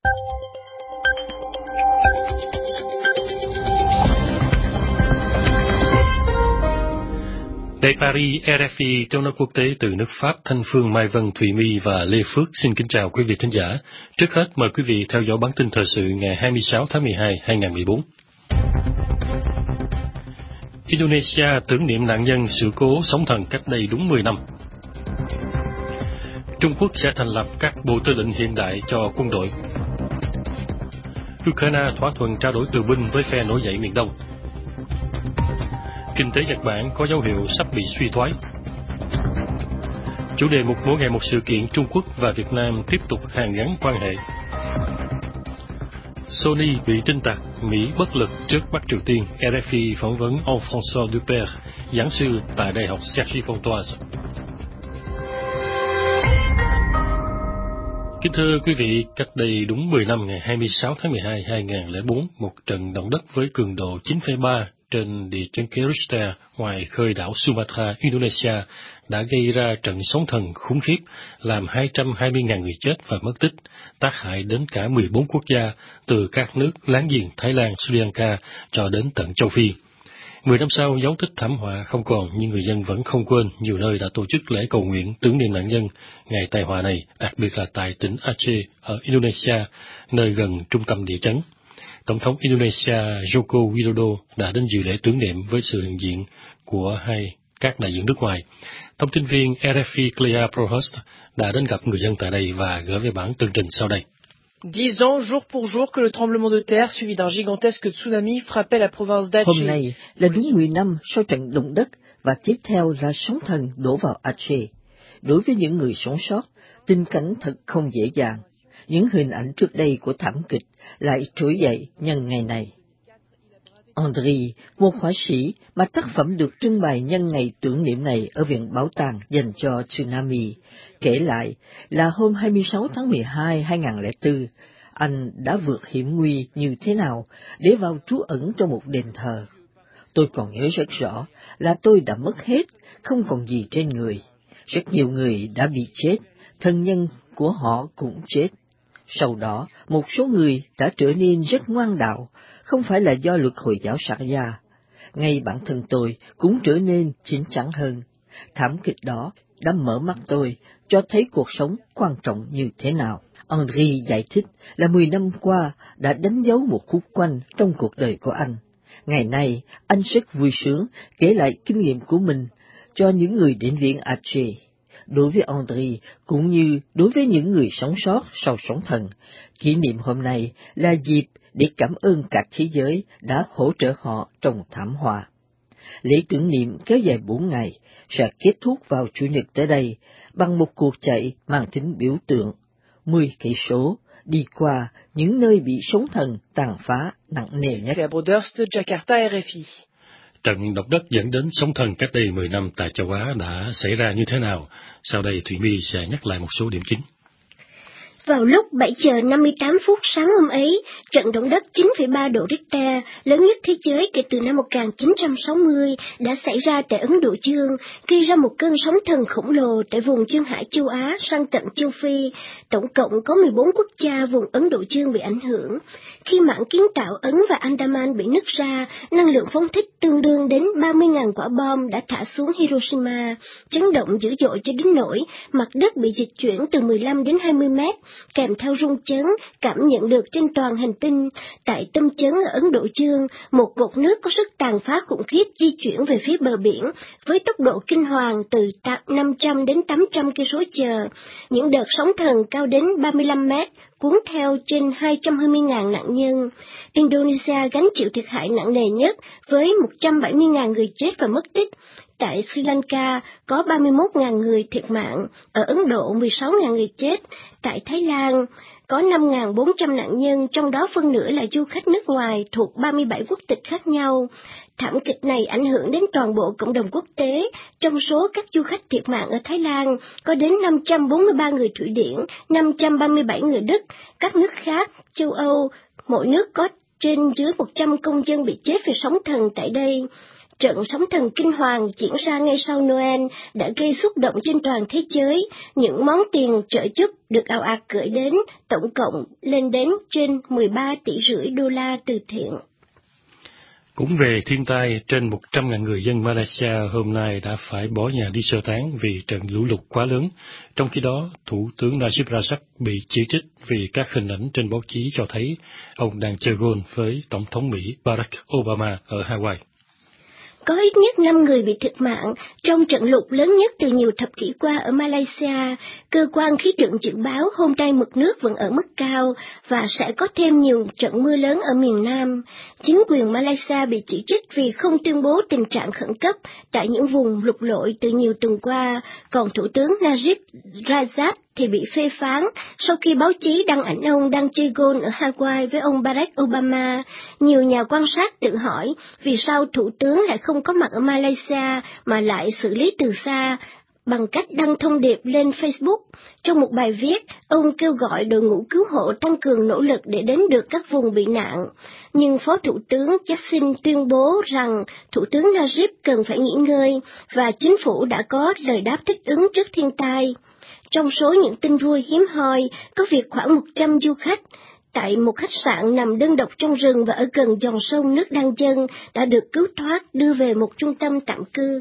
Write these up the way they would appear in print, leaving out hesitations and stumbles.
Tại Paris, RFI trong nói quốc tế từ nước Pháp, Thanh Phương, Mai Vân, Thùy My và Lê Phước xin kính chào quý vị thính giả. Trước hết, mời quý vị theo dõi bản tin thời sự ngày 26 tháng 12, 2014. Indonesia tưởng niệm nạn nhân sự cố sóng thần cách đây đúng 10 năm. Trung Quốc sẽ thành lập các bộ tư lệnh hiện đại cho quân đội. Ukraine thỏa thuận trao đổi tù binh với phe nổi dậy miền Đông. Kinh tế Nhật Bản có dấu hiệu sắp bị suy thoái. Chủ đề mục mỗi ngày một sự kiện, Trung Quốc và Việt Nam tiếp tục hàn gắn quan hệ. Sony bị trinh tặc, Mỹ bất lực trước Bắc Triều Tiên. RFI phỏng vấn ông François Dupert, giảng sư tại Đại học Cergy Pontoise. Kính thưa quý vị, cách đây đúng 10 năm, ngày 26 tháng 12, 2004, một trận động đất với cường độ 9,3 trên địa chấn kế Richter ngoài khơi đảo Sumatra, Indonesia đã gây ra trận sóng thần khủng khiếp, làm 220.000 người chết và mất tích, tác hại đến cả 14 quốc gia, từ các nước láng giềng Thái Lan, Sri Lanka cho đến tận châu Phi. 10 năm sau, dấu tích thảm họa không còn, nhưng người dân vẫn không quên. Nhiều nơi đã tổ chức lễ cầu nguyện tưởng niệm nạn nhân ngày tai họa này, đặc biệt là tại tỉnh Aceh ở Indonesia, nơi gần trung tâm địa chấn. Tổng thống Indonesia Joko Widodo đã đến dự lễ tưởng niệm với sự hiện diện của các đại diện nước ngoài. Thông tin viên RFI Clea Prohust đã đến gặp người dân tại đây và gửi về bản tường trình sau đây. 10 ans jour pour jour que le tremblement de terre suivi d'un gigantesque tsunami frappait la province d'Aceh. Hôm nay là đúng 10 năm sau trận động đất và tiếp theo là sóng thần đổ vào Aceh. Đối với những người sống sót, tình cảnh thật không dễ dàng. Những hình ảnh trước đây của thảm kịch lại trỗi dậy nhân ngày này. Andri, một họa sĩ mà tác phẩm được trưng bày nhân ngày tưởng niệm này ở Viện Bảo tàng dành cho tsunami, kể lại là hôm 26 tháng 12, 2004, anh đã vượt hiểm nguy như thế nào để vào trú ẩn trong một đền thờ. Tôi còn nhớ rất rõ là tôi đã mất hết, không còn gì trên người. Rất nhiều người đã bị chết, thân nhân của họ cũng chết. Sau đó, một số người đã trở nên rất ngoan đạo, không phải là do luật Hồi giáo Sharia. Ngay bản thân tôi cũng trở nên chín chắn hơn. Thảm kịch đó đã mở mắt tôi, cho thấy cuộc sống quan trọng như thế nào. Henri giải thích là 10 năm qua đã đánh dấu một khúc quanh trong cuộc đời của anh. Ngày nay, anh rất vui sướng kể lại kinh nghiệm của mình cho những người đến viện Aceh. Đối với Andri, cũng như đối với những người sống sót sau sóng thần, kỷ niệm hôm nay là dịp để cảm ơn cả thế giới đã hỗ trợ họ trong thảm họa. Lễ tưởng niệm kéo dài 4 ngày, sẽ kết thúc vào Chủ nhật tới đây bằng một cuộc chạy mang tính biểu tượng, 10 cây số, đi qua những nơi bị sóng thần tàn phá nặng nề nhất. Jakarta, RFI. Trận động đất dẫn đến sóng thần cách đây 10 năm tại châu Á đã xảy ra như thế nào? Sau đây Thùy My sẽ nhắc lại một số điểm chính. Vào lúc 7 giờ 58 phút sáng hôm ấy, trận động đất 9,3 độ Richter, lớn nhất thế giới kể từ năm 1960, đã xảy ra tại Ấn Độ Dương, gây ra một cơn sóng thần khổng lồ tại vùng duyên hải châu Á sang tận châu Phi. Tổng cộng có 14 quốc gia vùng Ấn Độ Dương bị ảnh hưởng. Khi mảng kiến tạo Ấn và Andaman bị nứt ra, năng lượng phóng thích tương đương đến 30.000 quả bom đã thả xuống Hiroshima, chấn động dữ dội cho đến nỗi mặt đất bị dịch chuyển từ 15 đến 20 mét, kèm theo rung chấn cảm nhận được trên toàn hành tinh. Tại tâm chấn ở Ấn Độ Dương, một cột nước có sức tàn phá khủng khiếp di chuyển về phía bờ biển với tốc độ kinh hoàng từ 500 đến 800 km/h. Những đợt sóng thần cao đến 35 mét cuốn theo trên 220.000 nạn nhân. Indonesia gánh chịu thiệt hại nặng nề nhất với 170.000 người chết và mất tích. Tại Sri Lanka có 31.000 người thiệt mạng, ở Ấn Độ 16.000 người chết, tại Thái Lan có 5.400 nạn nhân, trong đó phân nửa là du khách nước ngoài thuộc 37 quốc tịch khác nhau. Thảm kịch này ảnh hưởng đến toàn bộ cộng đồng quốc tế. Trong số các du khách thiệt mạng ở Thái Lan, có đến 543 người Thụy Điển, 537 người Đức. Các nước khác, châu Âu, mỗi nước có trên dưới 100 công dân bị chết vì sóng thần tại đây. Trận sóng thần kinh hoàng diễn ra ngay sau Noel đã gây xúc động trên toàn thế giới. Những món tiền trợ giúp được ào ạt gửi đến, tổng cộng lên đến trên 13,5 tỷ đô la từ thiện. Cũng về thiên tai, trên 100.000 người dân Malaysia hôm nay đã phải bỏ nhà đi sơ tán vì trận lũ lụt quá lớn. Trong khi đó, Thủ tướng Najib Razak bị chỉ trích vì các hình ảnh trên báo chí cho thấy ông đang chơi golf với Tổng thống Mỹ Barack Obama ở Hawaii. Có ít nhất 5 người bị thiệt mạng trong trận lụt lớn nhất từ nhiều thập kỷ qua ở Malaysia. Cơ quan khí tượng dự báo hôm nay mực nước vẫn ở mức cao và sẽ có thêm nhiều trận mưa lớn ở miền Nam. Chính quyền Malaysia bị chỉ trích vì không tuyên bố tình trạng khẩn cấp tại những vùng lụt lội từ nhiều tuần qua, còn Thủ tướng Najib Razak thì bị phê phán sau khi báo chí đăng ảnh ông đang chơi golf ở Hawaii với ông Barack Obama. Nhiều nhà quan sát tự hỏi vì sao Thủ tướng lại không có mặt ở Malaysia mà lại xử lý từ xa bằng cách đăng thông điệp lên Facebook. Trong một bài viết, ông kêu gọi đội ngũ cứu hộ tăng cường nỗ lực để đến được các vùng bị nạn. Nhưng Phó Thủ tướng Jacinda tuyên bố rằng Thủ tướng Najib cần phải nghỉ ngơi và chính phủ đã có lời đáp thích ứng trước thiên tai. Trong số những tin vui hiếm hoi, có việc khoảng 100 du khách tại một khách sạn nằm đơn độc trong rừng và ở gần dòng sông nước đang dâng đã được cứu thoát đưa về một trung tâm tạm cư.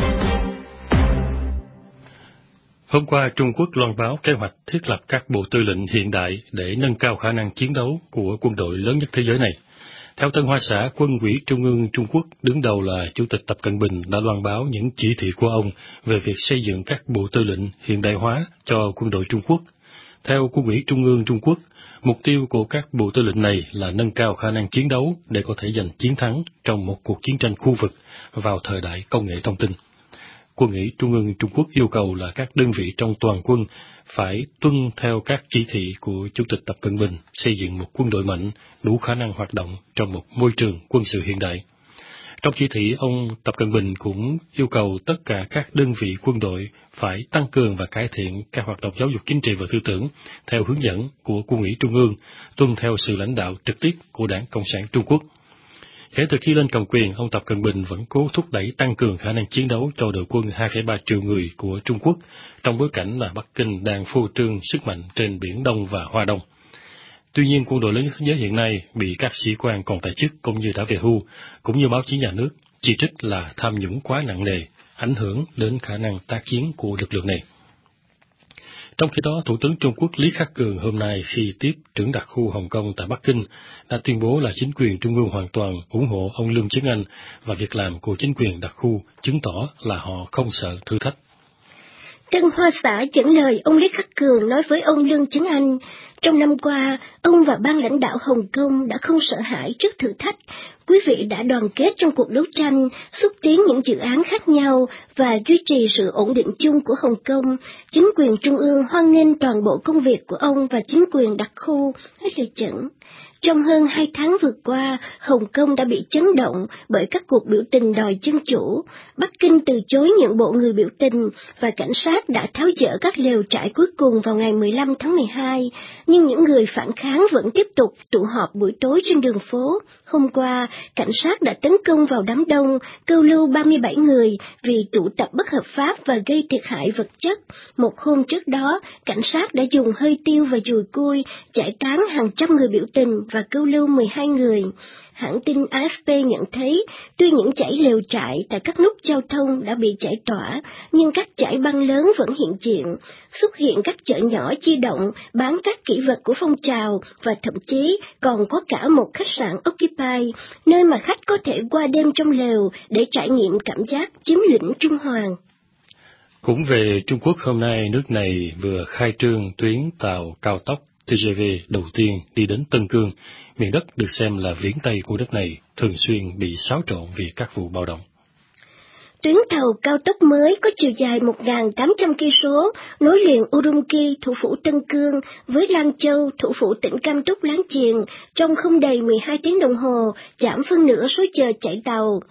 Hôm qua, Trung Quốc loan báo kế hoạch thiết lập các bộ tư lệnh hiện đại để nâng cao khả năng chiến đấu của quân đội lớn nhất thế giới này. Theo Tân Hoa Xã, Quân ủy Trung ương Trung Quốc đứng đầu là Chủ tịch Tập Cận Bình đã loan báo những chỉ thị của ông về việc xây dựng các bộ tư lệnh hiện đại hóa cho quân đội Trung Quốc. Theo Quân ủy Trung ương Trung Quốc, mục tiêu của các bộ tư lệnh này là nâng cao khả năng chiến đấu để có thể giành chiến thắng trong một cuộc chiến tranh khu vực vào thời đại công nghệ thông tin. Quân ủy Trung ương Trung Quốc yêu cầu là các đơn vị trong toàn quân phải tuân theo các chỉ thị của Chủ tịch Tập Cận Bình xây dựng một quân đội mạnh, đủ khả năng hoạt động trong một môi trường quân sự hiện đại. Trong chỉ thị, ông Tập Cận Bình cũng yêu cầu tất cả các đơn vị quân đội phải tăng cường và cải thiện các hoạt động giáo dục chính trị và tư tưởng theo hướng dẫn của Quân ủy Trung ương, tuân theo sự lãnh đạo trực tiếp của Đảng Cộng sản Trung Quốc. Kể từ khi lên cầm quyền, ông Tập Cận Bình vẫn cố thúc đẩy tăng cường khả năng chiến đấu cho đội quân 2,3 triệu người của Trung Quốc, trong bối cảnh là Bắc Kinh đang phô trương sức mạnh trên Biển Đông và Hoa Đông. Tuy nhiên, quân đội lớn nhất thế giới hiện nay bị các sĩ quan còn tại chức cũng như đã về hưu, cũng như báo chí nhà nước, chỉ trích là tham nhũng quá nặng nề, ảnh hưởng đến khả năng tác chiến của lực lượng này. Trong khi đó, Thủ tướng Trung Quốc Lý Khắc Cường hôm nay khi tiếp trưởng đặc khu Hồng Kông tại Bắc Kinh đã tuyên bố là chính quyền Trung ương hoàn toàn ủng hộ ông Lương Chấn Anh và việc làm của chính quyền đặc khu chứng tỏ là họ không sợ thử thách. Tân Hoa Xã dẫn lời ông Lý Khắc Cường nói với ông Lương Chấn Anh, trong năm qua, ông và ban lãnh đạo Hồng Kông đã không sợ hãi trước thử thách. Quý vị đã đoàn kết trong cuộc đấu tranh, xúc tiến những dự án khác nhau và duy trì sự ổn định chung của Hồng Kông. Chính quyền Trung ương hoan nghênh toàn bộ công việc của ông và chính quyền đặc khu, hết lời dẫn. Trong hơn 2 tháng vừa qua, Hồng Kông đã bị chấn động bởi các cuộc biểu tình đòi dân chủ. Bắc Kinh từ chối nhượng bộ người biểu tình và cảnh sát đã tháo dỡ các lều trại cuối cùng vào ngày 15 tháng 12, nhưng những người phản kháng vẫn tiếp tục tụ họp buổi tối trên đường phố. Hôm qua, cảnh sát đã tấn công vào đám đông, câu lưu 37 người vì tụ tập bất hợp pháp và gây thiệt hại vật chất. Một hôm trước đó, cảnh sát đã dùng hơi tiêu và dùi cui giải tán hàng trăm người biểu tình và câu lưu 12 người. Hãng tin AFP nhận thấy, tuy những dãy lều trại tại các nút giao thông đã bị giải tỏa, nhưng các dãy băng lớn vẫn hiện diện. Xuất hiện các chợ nhỏ di động bán các kỷ vật của phong trào và thậm chí còn có cả một khách sạn Occupy, nơi mà khách có thể qua đêm trong lều để trải nghiệm cảm giác chiếm lĩnh Trung Hoàng. Cũng về Trung Quốc, hôm nay nước này vừa khai trương tuyến tàu cao tốc TGV đầu tiên đi đến Tân Cương, miền đất được xem là viễn Tây của đất này, thường xuyên bị xáo trộn vì các vụ bạo động. Tuyến tàu cao tốc mới có chiều dài 1.800 km nối liền Urumqi, thủ phủ Tân Cương, với Lang Châu, thủ phủ tỉnh Cam Túc láng giềng, trong không đầy 12 tiếng đồng hồ, giảm phân nửa số giờ chạy tàu.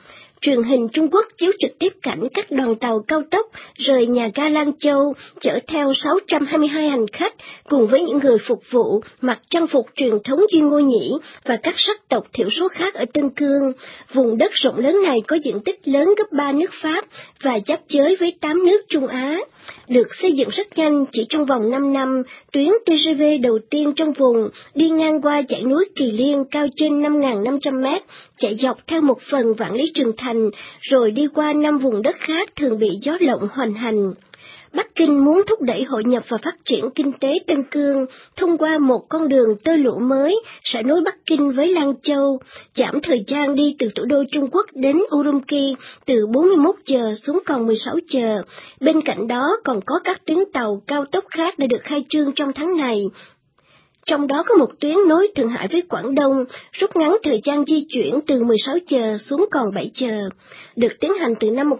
truyền hình Trung Quốc chiếu trực tiếp cảnh các đoàn tàu cao tốc rời nhà ga Lang Châu chở theo 622 hành khách cùng với những người phục vụ mặc trang phục truyền thống Duy Ngô Nhĩ và các sắc tộc thiểu số khác ở Tân Cương. Vùng đất rộng lớn này có diện tích lớn gấp 3 nước Pháp và giáp giới với 8 nước Trung Á. Được xây dựng rất nhanh, chỉ trong vòng 5 năm, tuyến TGV đầu tiên trong vùng đi ngang qua dãy núi Kỳ Liên cao trên 5.500 mét, chạy dọc theo một phần Vạn Lý Trường Thành, rồi đi qua 5 vùng đất khác thường bị gió lộng hoành hành. Bắc Kinh muốn thúc đẩy hội nhập và phát triển kinh tế Tân Cương thông qua một con đường tơ lụa mới sẽ nối Bắc Kinh với Lang Châu, giảm thời gian đi từ thủ đô Trung Quốc đến Urumqi từ 41 giờ xuống còn 16 giờ. Bên cạnh đó còn có các tuyến tàu cao tốc khác đã được khai trương trong tháng này. Trong đó có một tuyến nối Thượng Hải với Quảng Đông, rút ngắn thời gian di chuyển từ 16 giờ xuống còn 7 giờ. Được tiến hành từ năm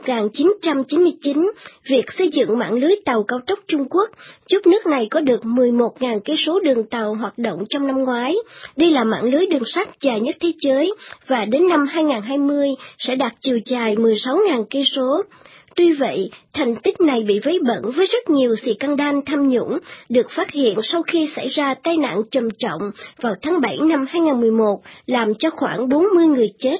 1999, việc xây dựng mạng lưới tàu cao tốc Trung Quốc giúp nước này có được 11.000 cây số đường tàu hoạt động trong năm ngoái. Đây là mạng lưới đường sắt dài nhất thế giới và đến năm 2020 sẽ đạt chiều dài 16.000 cây số. Tuy vậy, thành tích này bị vấy bẩn với rất nhiều scandal tham nhũng được phát hiện sau khi xảy ra tai nạn trầm trọng vào tháng 7 năm 2011, làm cho khoảng 40 người chết.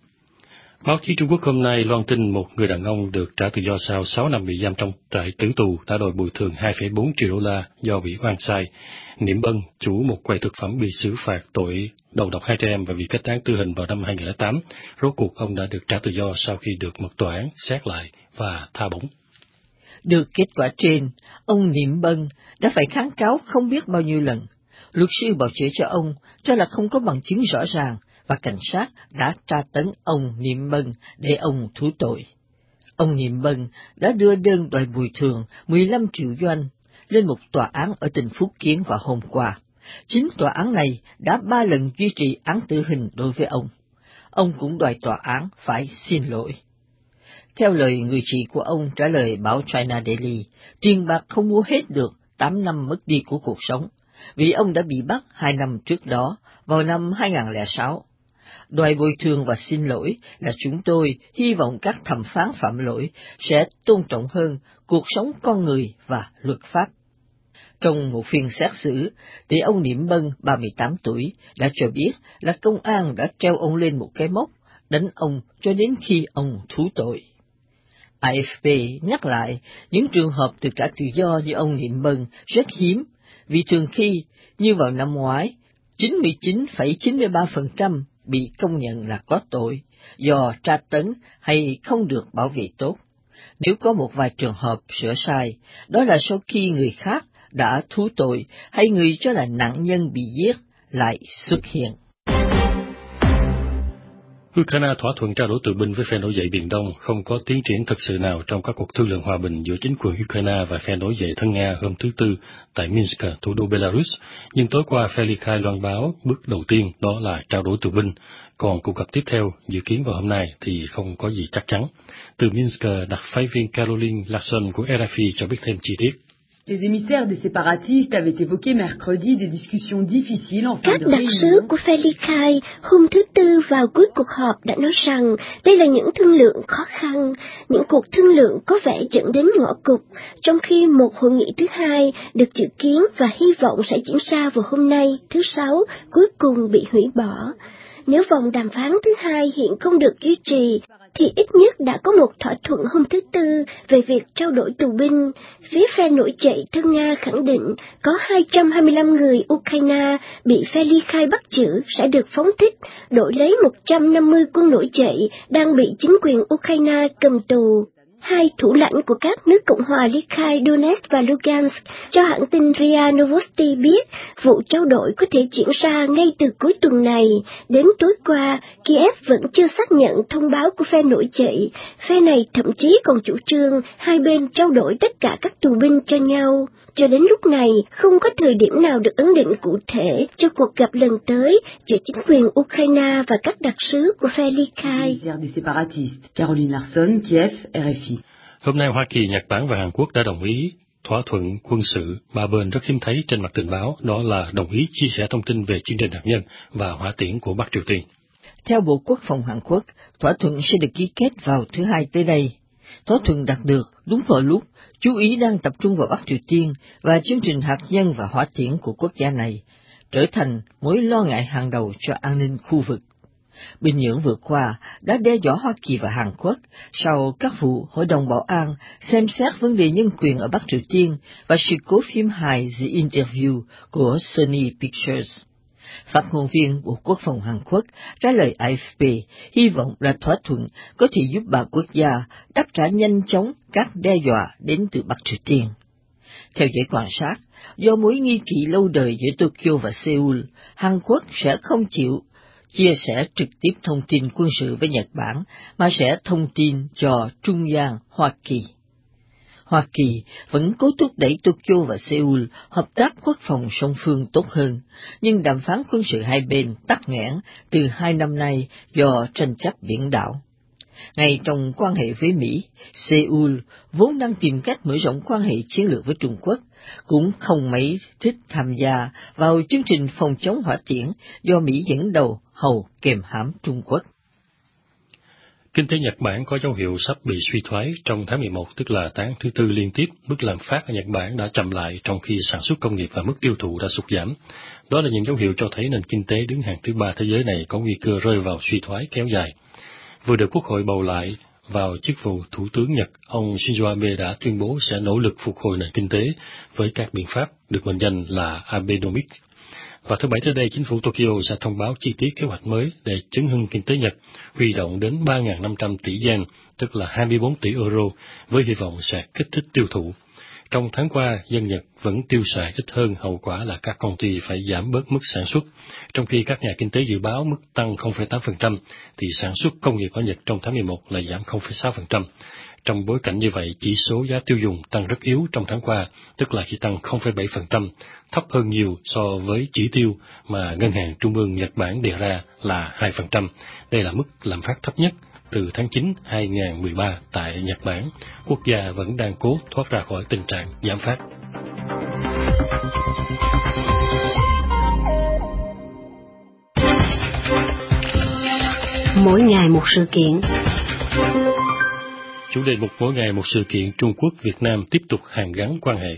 Báo chí Trung Quốc hôm nay loan tin một người đàn ông được trả tự do sau 6 năm bị giam trong trại tử tù đã đòi bồi thường 2,4 triệu đô la do bị oan sai. Niệm Bân, chủ một quầy thực phẩm bị xử phạt tội đầu độc 2 trẻ em và bị kết án tử hình vào năm 2008. Rốt cuộc ông đã được trả tự do sau khi được một tòa án xét lại và tha bổng. Được kết quả trên, ông Niệm Bân đã phải kháng cáo không biết bao nhiêu lần. Luật sư bào chữa cho ông cho là không có bằng chứng rõ ràng và cảnh sát đã tra tấn ông Niệm Bân để ông thú tội. Ông Niệm Bân đã đưa đơn đòi bồi thường 15 triệu yuan lên một tòa án ở tỉnh Phúc Kiến vào hôm qua. Chính tòa án này đã 3 lần duy trì án tử hình đối với ông. Ông cũng đòi tòa án phải xin lỗi. Theo lời người chị của ông trả lời báo China Daily, tiền bạc không mua hết được 8 năm mất đi của cuộc sống, vì ông đã bị bắt 2 năm trước đó, vào năm 2006. Đòi bồi thường và xin lỗi là chúng tôi hy vọng các thẩm phán phạm lỗi sẽ tôn trọng hơn cuộc sống con người và luật pháp. Trong một phiên xét xử, thì ông Niệm Bân, 38 tuổi, đã cho biết là công an đã treo ông lên một cái móc, đánh ông cho đến khi ông thú tội. AFP nhắc lại những trường hợp được trả tự do như ông Niệm Bân rất hiếm, vì thường khi, như vào năm ngoái, 99,93% bị công nhận là có tội do tra tấn hay không được bảo vệ tốt. Nếu có một vài trường hợp sửa sai, đó là sau khi người khác đã thú tội hay người cho là nạn nhân bị giết lại xuất hiện. Ukraine thỏa thuận trao đổi tù binh với phe nổi dậy Biển Đông, không có tiến triển thực sự nào trong các cuộc thương lượng hòa bình giữa chính quyền Ukraine và phe nổi dậy thân Nga hôm thứ Tư tại Minsk, thủ đô Belarus. Nhưng tối qua phe ly khai loan báo bước đầu tiên đó là trao đổi tù binh, còn cuộc gặp tiếp theo dự kiến vào hôm nay thì không có gì chắc chắn. Từ Minsk, đặc phái viên Caroline Larson của RFI cho biết thêm chi tiết. Les émissaires des séparatistes avaient évoqué mercredi des discussions difficiles en fin Các de đặc sứ réunion. của phe ly khai hôm thứ Tư vào cuối cuộc họp đã nói rằng đây là những thương lượng khó khăn, những cuộc thương lượng có vẻ dẫn đến ngõ cụt, trong khi một hội nghị thứ hai được dự kiến và hy vọng sẽ diễn ra vào hôm nay, thứ Sáu, cuối cùng bị hủy bỏ. Nếu vòng đàm phán thứ hai hiện không được duy trì, thì ít nhất đã có một thỏa thuận hôm thứ Tư về việc trao đổi tù binh. Phía phe nổi dậy thân Nga khẳng định có 225 người Ukraine bị phe ly khai bắt giữ sẽ được phóng thích, đổi lấy 150 quân nổi dậy đang bị chính quyền Ukraine cầm tù. Hai thủ lãnh của các nước Cộng hòa ly khai Donetsk và Lugansk cho hãng tin RIA Novosti biết vụ trao đổi có thể diễn ra ngay từ cuối tuần này. Đến tối qua, Kiev vẫn chưa xác nhận thông báo của phe nổi dậy. Phe này thậm chí còn chủ trương hai bên trao đổi tất cả các tù binh cho nhau. Cho đến lúc này, không có thời điểm nào được ấn định cụ thể cho cuộc gặp lần tới giữa chính quyền Ukraine và các đặc sứ của phe ly khai. Caroline Larson, Kiev, RFI. Hôm nay Hoa Kỳ, Nhật Bản và Hàn Quốc đã đồng ý thỏa thuận quân sự ba bên rất hiếm thấy trên mặt tình báo, đó là đồng ý chia sẻ thông tin về chương trình hạt nhân và hỏa tiễn của Bắc Triều Tiên. Theo Bộ Quốc phòng Hàn Quốc, thỏa thuận sẽ được ký kết vào thứ Hai tới đây. Thỏa thuận đạt được đúng vào lúc chú ý đang tập trung vào Bắc Triều Tiên và chương trình hạt nhân và hỏa tiễn của quốc gia này, trở thành mối lo ngại hàng đầu cho an ninh khu vực. Bình Nhưỡng vừa qua đã đe dọa Hoa Kỳ và Hàn Quốc sau các vụ Hội đồng Bảo an xem xét vấn đề nhân quyền ở Bắc Triều Tiên và sự cố phim hài The Interview của Sony Pictures. Phát ngôn viên Bộ Quốc phòng Hàn Quốc trả lời AFP hy vọng là thỏa thuận có thể giúp ba quốc gia đáp trả nhanh chóng các đe dọa đến từ Bắc Triều Tiên. Theo giới quan sát, do mối nghi kỵ lâu đời giữa Tokyo và Seoul, Hàn Quốc sẽ không chịu chia sẻ trực tiếp thông tin quân sự với Nhật Bản, mà sẽ thông tin cho trung gian Hoa Kỳ. Hoa Kỳ vẫn cố thúc đẩy Tokyo và Seoul hợp tác quốc phòng song phương tốt hơn, nhưng đàm phán quân sự hai bên tắc nghẽn từ 2 năm nay do tranh chấp biển đảo. Ngay trong quan hệ với Mỹ, Seoul vốn đang tìm cách mở rộng quan hệ chiến lược với Trung Quốc, cũng không mấy thích tham gia vào chương trình phòng chống hỏa tiễn do Mỹ dẫn đầu hầu kềm hãm Trung Quốc. Kinh tế Nhật Bản có dấu hiệu sắp bị suy thoái trong tháng 11, tức là tháng thứ tư liên tiếp. Mức lạm phát ở Nhật Bản đã chậm lại trong khi sản xuất công nghiệp và mức tiêu thụ đã sụt giảm. Đó là những dấu hiệu cho thấy nền kinh tế đứng hàng thứ ba thế giới này có nguy cơ rơi vào suy thoái kéo dài. Vừa được Quốc hội bầu lại vào chức vụ Thủ tướng Nhật, ông Shinzo Abe đã tuyên bố sẽ nỗ lực phục hồi nền kinh tế với các biện pháp được mệnh danh là Abenomics. Và thứ Bảy tới đây, chính phủ Tokyo sẽ thông báo chi tiết kế hoạch mới để chấn hưng kinh tế Nhật, huy động đến 3.500 tỷ yen, tức là 24 tỷ euro, với hy vọng sẽ kích thích tiêu thụ. Trong tháng qua, dân Nhật vẫn tiêu xài ít hơn, hậu quả là các công ty phải giảm bớt mức sản xuất. Trong khi các nhà kinh tế dự báo mức tăng 0,8%, thì sản xuất công nghiệp ở Nhật trong tháng 11 lại giảm 0,6%. Trong bối cảnh như vậy, chỉ số giá tiêu dùng tăng rất yếu trong tháng qua, tức là chỉ tăng 0,7%, thấp hơn nhiều so với chỉ tiêu mà Ngân hàng Trung ương Nhật Bản đề ra là 2%. Đây là mức lạm phát thấp nhất từ tháng 9 2013 tại Nhật Bản. Quốc gia vẫn đang cố thoát ra khỏi tình trạng giảm phát. Mỗi ngày một sự kiện. Chủ đề mục mỗi ngày một sự kiện, Trung Quốc Việt Nam tiếp tục hàn gắn quan hệ.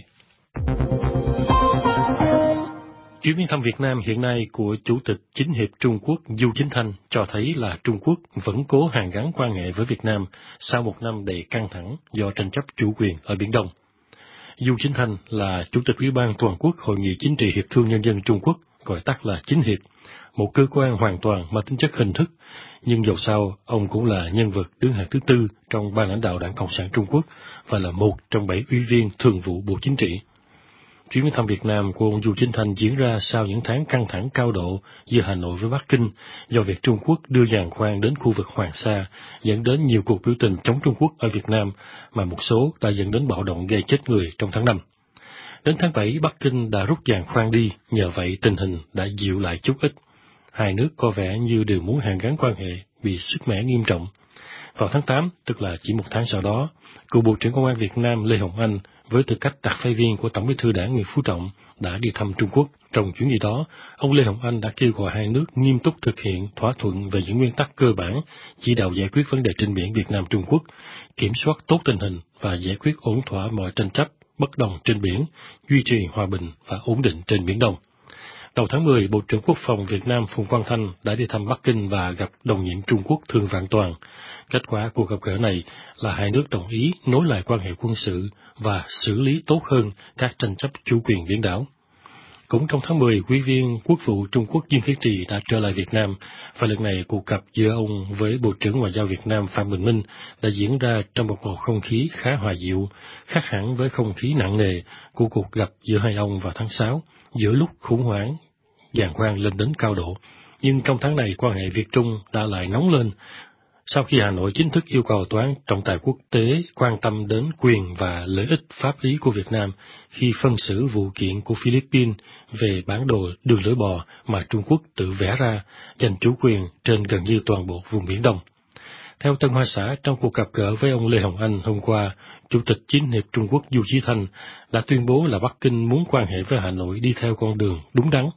Chuyến viếng thăm Việt Nam hiện nay của Chủ tịch Chính hiệp Trung Quốc Du Chính Thanh cho thấy là Trung Quốc vẫn cố hàn gắn quan hệ với Việt Nam sau một năm đầy căng thẳng do tranh chấp chủ quyền ở Biển Đông. Du Chính Thanh là Chủ tịch Ủy ban Toàn quốc Hội nghị Chính trị Hiệp thương Nhân dân Trung Quốc, gọi tắt là Chính hiệp, một cơ quan hoàn toàn mang tính chất hình thức, nhưng dầu sao ông cũng là nhân vật đứng hàng thứ tư trong ban lãnh đạo Đảng Cộng sản Trung Quốc và là một trong 7 ủy viên thường vụ Bộ Chính trị. Chuyến viếng thăm Việt Nam của ông Du Chính Thanh diễn ra sau những tháng căng thẳng cao độ giữa Hà Nội với Bắc Kinh do việc Trung Quốc đưa giàn khoan đến khu vực Hoàng Sa, dẫn đến nhiều cuộc biểu tình chống Trung Quốc ở Việt Nam, mà một số đã dẫn đến bạo động gây chết người trong tháng 5. Đến tháng 7, Bắc Kinh đã rút giàn khoan đi, nhờ vậy tình hình đã dịu lại chút ít. Hai nước có vẻ như đều muốn hàn gắn quan hệ bị sứt mẻ nghiêm trọng. Vào tháng 8, tức là chỉ một tháng sau đó, cựu Bộ trưởng Công an Việt Nam Lê Hồng Anh với tư cách đặc phái viên của Tổng Bí thư Đảng Nguyễn Phú Trọng đã đi thăm Trung Quốc. Trong chuyến đi đó, ông Lê Hồng Anh đã kêu gọi hai nước nghiêm túc thực hiện thỏa thuận về những nguyên tắc cơ bản, chỉ đạo giải quyết vấn đề trên biển Việt Nam-Trung Quốc, kiểm soát tốt tình hình và giải quyết ổn thỏa mọi tranh chấp, bất đồng trên biển, duy trì hòa bình và ổn định trên Biển Đông. Đầu tháng 10, Bộ trưởng Quốc phòng Việt Nam Phùng Quang Thanh đã đi thăm Bắc Kinh và gặp đồng nhiệm Trung Quốc Thương Vạn Toàn. Kết quả cuộc gặp gỡ này là hai nước đồng ý nối lại quan hệ quân sự và xử lý tốt hơn các tranh chấp chủ quyền biển đảo. Cũng trong tháng 10, Ủy viên Quốc vụ Trung Quốc Dương Khiết Trì đã trở lại Việt Nam, và lần này cuộc gặp giữa ông với Bộ trưởng Ngoại giao Việt Nam Phạm Bình Minh đã diễn ra trong một bầu không khí khá hòa dịu, khác hẳn với không khí nặng nề của cuộc gặp giữa hai ông vào tháng 6, giữa lúc khủng hoảng giàn khoan lên đến cao độ. Nhưng trong tháng này, quan hệ Việt-Trung đã lại nóng lên sau khi Hà Nội chính thức yêu cầu Tòa án trọng tài quốc tế quan tâm đến quyền và lợi ích pháp lý của Việt Nam khi phân xử vụ kiện của Philippines về bản đồ đường lưỡi bò mà Trung Quốc tự vẽ ra, giành chủ quyền trên gần như toàn bộ vùng Biển Đông. Theo Tân Hoa Xã, trong cuộc gặp gỡ với ông Lê Hồng Anh hôm qua, Chủ tịch Chính hiệp Trung Quốc Du Chí Thanh đã tuyên bố là Bắc Kinh muốn quan hệ với Hà Nội đi theo con đường đúng đắn.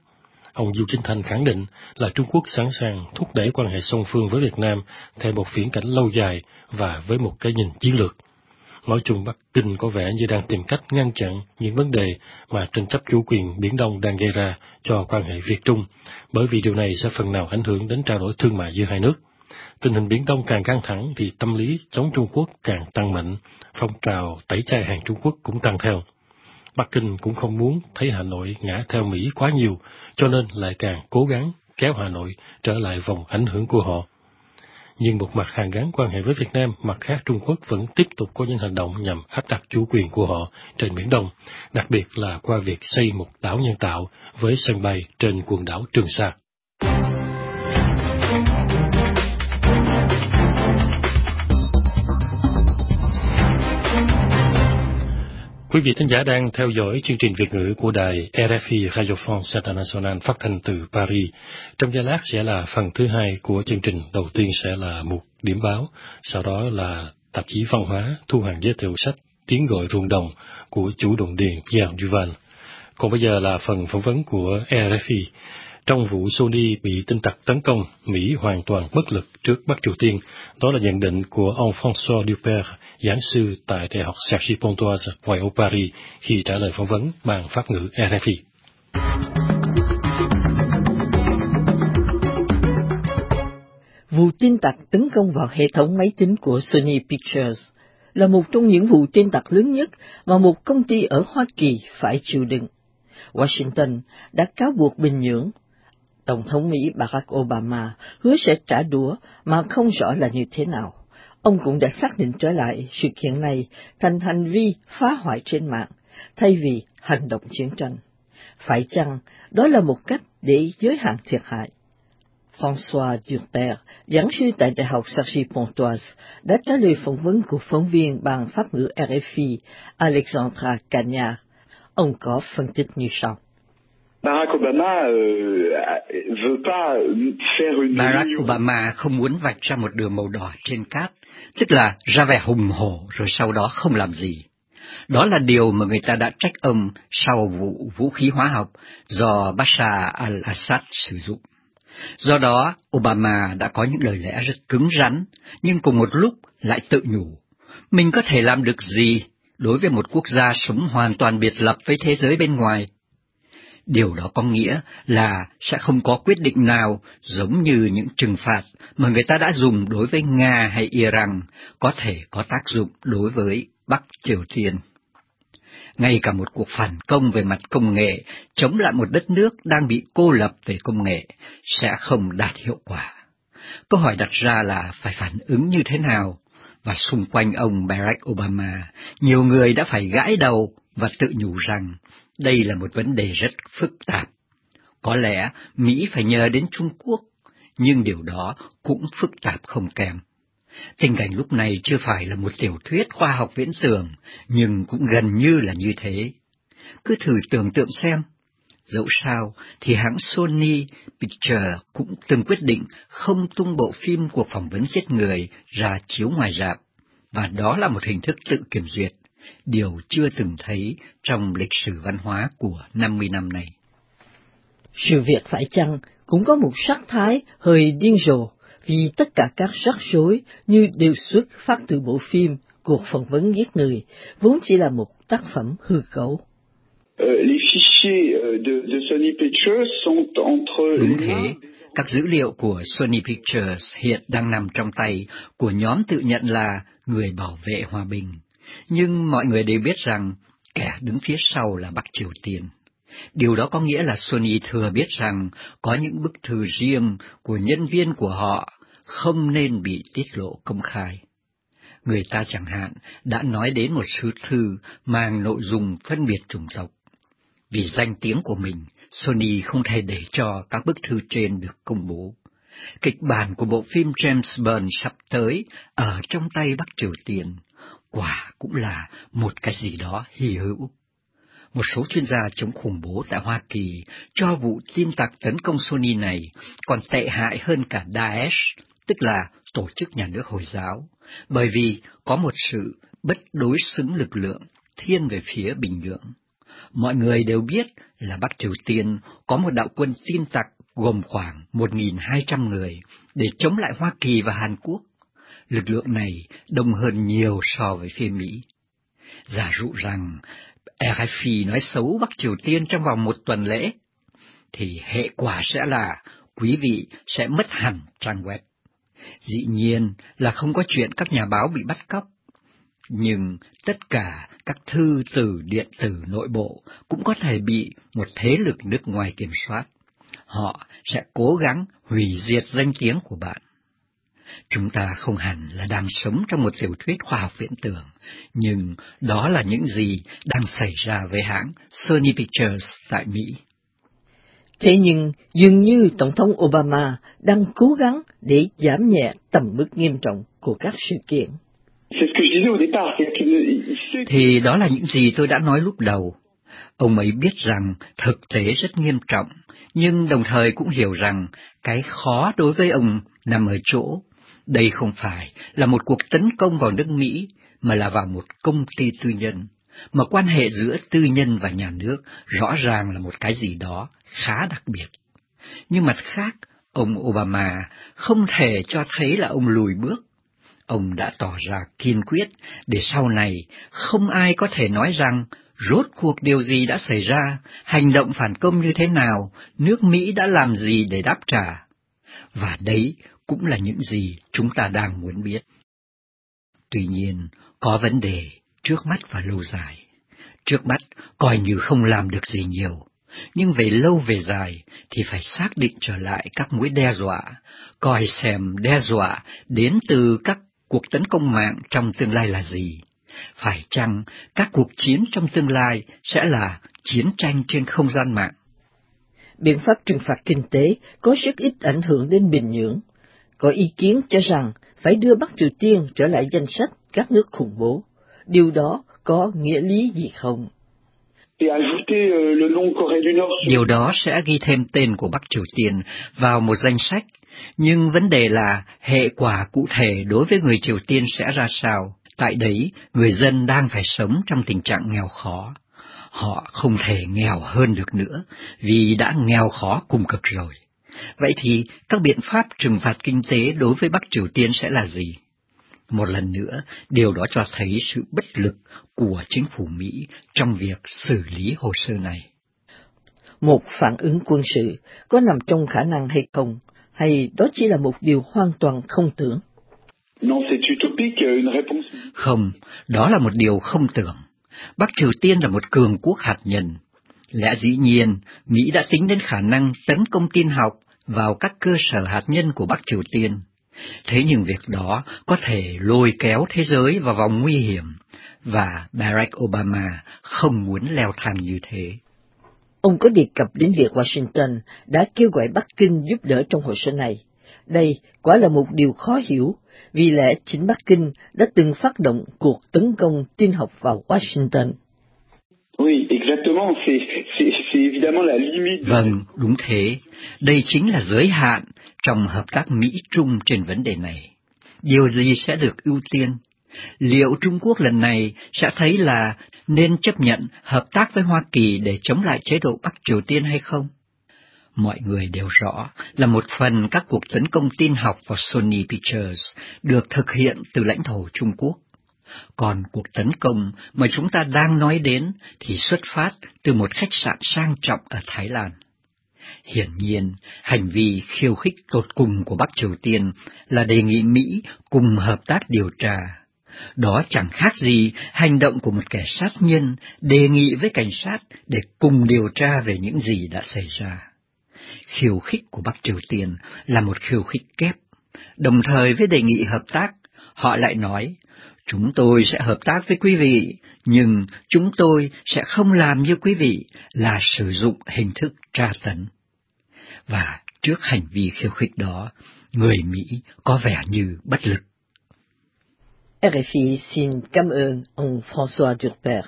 ông Du Chính Thanh khẳng định là Trung Quốc sẵn sàng thúc đẩy quan hệ song phương với Việt Nam theo một viễn cảnh lâu dài và với một cái nhìn chiến lược. Nói chung, Bắc Kinh có vẻ như đang tìm cách ngăn chặn những vấn đề mà tranh chấp chủ quyền Biển Đông đang gây ra cho quan hệ Việt-Trung, bởi vì điều này sẽ phần nào ảnh hưởng đến trao đổi thương mại giữa hai nước. Tình hình Biển Đông càng căng thẳng thì tâm lý chống Trung Quốc càng tăng mạnh, phong trào tẩy chay hàng Trung Quốc cũng tăng theo. Bắc Kinh cũng không muốn thấy Hà Nội ngã theo Mỹ quá nhiều, cho nên lại càng cố gắng kéo Hà Nội trở lại vòng ảnh hưởng của họ. Nhưng một mặt hàn gắn quan hệ với Việt Nam, mặt khác Trung Quốc vẫn tiếp tục có những hành động nhằm áp đặt chủ quyền của họ trên Biển Đông, đặc biệt là qua việc xây một đảo nhân tạo với sân bay trên quần đảo Trường Sa. Quý vị thính giả đang theo dõi chương trình Việt ngữ của đài RFI Radio France International phát thanh từ Paris. Trong giây lát sẽ là phần thứ hai của chương trình. Đầu tiên sẽ là mục điểm báo, sau đó là tạp chí văn hóa Thu Hằng giới thiệu sách Tiếng gọi ruộng đồng của chủ đồn điền Pierre Duval. Còn bây giờ là phần phỏng vấn của RFI. Trong vụ Sony bị tin tặc tấn công, Mỹ hoàn toàn bất lực trước Bắc Triều Tiên. Đó là nhận định của ông François Dupert, giảng sư tại Đại học Cergy Pontoise, ngoại ô Paris, khi trả lời phỏng vấn ban Pháp ngữ RFI. Vụ tin tặc tấn công vào hệ thống máy tính của Sony Pictures là một trong những vụ tin tặc lớn nhất mà một công ty ở Hoa Kỳ phải chịu đựng. Washington đã cáo buộc Bình Nhưỡng. Tổng thống Mỹ Barack Obama hứa sẽ trả đũa mà không rõ là như thế nào. Ông cũng đã xác định trở lại sự kiện này thành hành vi phá hoại trên mạng, thay vì hành động chiến tranh. Phải chăng đó là một cách để giới hạn thiệt hại? François Dupert, giảng sư tại Đại học Cergy Pontoise, đã trả lời phỏng vấn của phóng viên ban Pháp ngữ RFI Alexandra Cagna. Ông có phân tích như sau. Barack Obama không muốn vạch ra một đường màu đỏ trên cát, tức là ra vẻ hùng hổ rồi sau đó không làm gì. Đó là điều mà người ta đã trách ông sau vụ vũ khí hóa học do Bashar al-Assad sử dụng. Do đó, Obama đã có những lời lẽ rất cứng rắn, nhưng cùng một lúc lại tự nhủ, mình có thể làm được gì đối với một quốc gia sống hoàn toàn biệt lập với thế giới bên ngoài? Điều đó có nghĩa là sẽ không có quyết định nào giống như những trừng phạt mà người ta đã dùng đối với Nga hay Iran có thể có tác dụng đối với Bắc Triều Tiên. Ngay cả một cuộc phản công về mặt công nghệ chống lại một đất nước đang bị cô lập về công nghệ sẽ không đạt hiệu quả. Câu hỏi đặt ra là phải phản ứng như thế nào? Và xung quanh ông Barack Obama, nhiều người đã phải gãi đầu và tự nhủ rằng đây là một vấn đề rất phức tạp. Có lẽ Mỹ phải nhờ đến Trung Quốc, nhưng điều đó cũng phức tạp không kém. Tình cảnh lúc này chưa phải là một tiểu thuyết khoa học viễn tưởng, nhưng cũng gần như là như thế. Cứ thử tưởng tượng xem. Dẫu sao thì hãng Sony Pictures cũng từng quyết định không tung bộ phim Cuộc phỏng vấn giết người ra chiếu ngoài rạp, và đó là một hình thức tự kiểm duyệt, điều chưa từng thấy trong lịch sử văn hóa của 50 năm này. Sự việc phải chăng cũng có một sắc thái hơi điên rồ, vì tất cả các rắc rối như đều xuất phát từ bộ phim Cuộc phỏng vấn giết người, vốn chỉ là một tác phẩm hư cấu. Đúng thế, các dữ liệu của Sony Pictures hiện đang nằm trong tay của nhóm tự nhận là người bảo vệ hòa bình. Nhưng mọi người đều biết rằng kẻ đứng phía sau là Bắc Triều Tiên. Điều đó có nghĩa là Sony thừa biết rằng có những bức thư riêng của nhân viên của họ không nên bị tiết lộ công khai. Người ta chẳng hạn đã nói đến một sứ thư mang nội dung phân biệt chủng tộc. Vì danh tiếng của mình, Sony không thể để cho các bức thư trên được công bố. Kịch bản của bộ phim James Bond sắp tới ở trong tay Bắc Triều Tiên, quả cũng là một cái gì đó hy hữu. Một số chuyên gia chống khủng bố tại Hoa Kỳ cho vụ tin tặc tấn công Sony này còn tệ hại hơn cả Daesh, tức là tổ chức nhà nước Hồi giáo, bởi vì có một sự bất đối xứng lực lượng thiên về phía Bình Nhưỡng. Mọi người đều biết là Bắc Triều Tiên có một đạo quân tin tặc gồm khoảng 1.200 người để chống lại Hoa Kỳ và Hàn Quốc. Lực lượng này đông hơn nhiều so với phía Mỹ. Giả dụ rằng RFI nói xấu Bắc Triều Tiên trong vòng một tuần lễ, thì hệ quả sẽ là quý vị sẽ mất hẳn trang web. Dĩ nhiên là không có chuyện các nhà báo bị bắt cóc, nhưng tất cả các thư từ điện tử nội bộ cũng có thể bị một thế lực nước ngoài kiểm soát. Họ sẽ cố gắng hủy diệt danh tiếng của bạn. Chúng ta không hẳn là đang sống trong một tiểu thuyết khoa học viễn tưởng, nhưng đó là những gì đang xảy ra với hãng Sony Pictures tại Mỹ. Thế nhưng, dường như Tổng thống Obama đang cố gắng để giảm nhẹ tầm mức nghiêm trọng của các sự kiện. Thì đó là những gì tôi đã nói lúc đầu. Ông ấy biết rằng thực tế rất nghiêm trọng, nhưng đồng thời cũng hiểu rằng cái khó đối với ông nằm ở chỗ, đây không phải là một cuộc tấn công vào nước Mỹ, mà là vào một công ty tư nhân, mà quan hệ giữa tư nhân và nhà nước rõ ràng là một cái gì đó khá đặc biệt. Nhưng mặt khác, ông Obama không thể cho thấy là ông lùi bước. Ông đã tỏ ra kiên quyết để sau này không ai có thể nói rằng rốt cuộc điều gì đã xảy ra, hành động phản công như thế nào, nước Mỹ đã làm gì để đáp trả. Và đấy cũng là những gì chúng ta đang muốn biết. Tuy nhiên, có vấn đề trước mắt và lâu dài. Trước mắt coi như không làm được gì nhiều, nhưng về lâu về dài thì phải xác định trở lại các mối đe dọa, coi xem đe dọa đến từ các cuộc tấn công mạng trong tương lai là gì. Phải chăng các cuộc chiến trong tương lai sẽ là chiến tranh trên không gian mạng? Biện pháp trừng phạt kinh tế có rất ít ảnh hưởng đến Bình Nhưỡng. Có ý kiến cho rằng phải đưa Bắc Triều Tiên trở lại danh sách các nước khủng bố. Điều đó có nghĩa lý gì không? Điều đó sẽ ghi thêm tên của Bắc Triều Tiên vào một danh sách, nhưng vấn đề là hệ quả cụ thể đối với người Triều Tiên sẽ ra sao? Tại đấy, người dân đang phải sống trong tình trạng nghèo khó. Họ không thể nghèo hơn được nữa, vì đã nghèo khó cùng cực rồi. Vậy thì các biện pháp trừng phạt kinh tế đối với Bắc Triều Tiên sẽ là gì? Một lần nữa, điều đó cho thấy sự bất lực của chính phủ Mỹ trong việc xử lý hồ sơ này. Một phản ứng quân sự có nằm trong khả năng hay không, hay đó chỉ là một điều hoàn toàn không tưởng? Không, đó là một điều không tưởng. Bắc Triều Tiên là một cường quốc hạt nhân. Lẽ dĩ nhiên, Mỹ đã tính đến khả năng tấn công tin học vào các cơ sở hạt nhân của Bắc Triều Tiên. Thế nhưng việc đó có thể lôi kéo thế giới vào vòng nguy hiểm, và Barack Obama không muốn leo thang như thế. Ông có đề cập đến việc Washington đã kêu gọi Bắc Kinh giúp đỡ trong hồ sơ này. Đây quả là một điều khó hiểu, vì lẽ chính Bắc Kinh đã từng phát động cuộc tấn công tin học vào Washington. Vâng, đúng thế. Đây chính là giới hạn trong hợp tác Mỹ-Trung trên vấn đề này. Điều gì sẽ được ưu tiên? Liệu Trung Quốc lần này sẽ thấy là nên chấp nhận hợp tác với Hoa Kỳ để chống lại chế độ Bắc Triều Tiên hay không? Mọi người đều rõ là một phần các cuộc tấn công tin học vào Sony Pictures được thực hiện từ lãnh thổ Trung Quốc. Còn cuộc tấn công mà chúng ta đang nói đến thì xuất phát từ một khách sạn sang trọng ở Thái Lan. Hiển nhiên, hành vi khiêu khích tột cùng của Bắc Triều Tiên là đề nghị Mỹ cùng hợp tác điều tra. Đó chẳng khác gì hành động của một kẻ sát nhân đề nghị với cảnh sát để cùng điều tra về những gì đã xảy ra. Khiêu khích của Bắc Triều Tiên là một khiêu khích kép. Đồng thời với đề nghị hợp tác, họ lại nói, chúng tôi sẽ hợp tác với quý vị, nhưng chúng tôi sẽ không làm như quý vị là sử dụng hình thức tra tấn. Và trước hành vi khiêu khích đó, người Mỹ có vẻ như bất lực. RFI xin cảm ơn ông François Durper.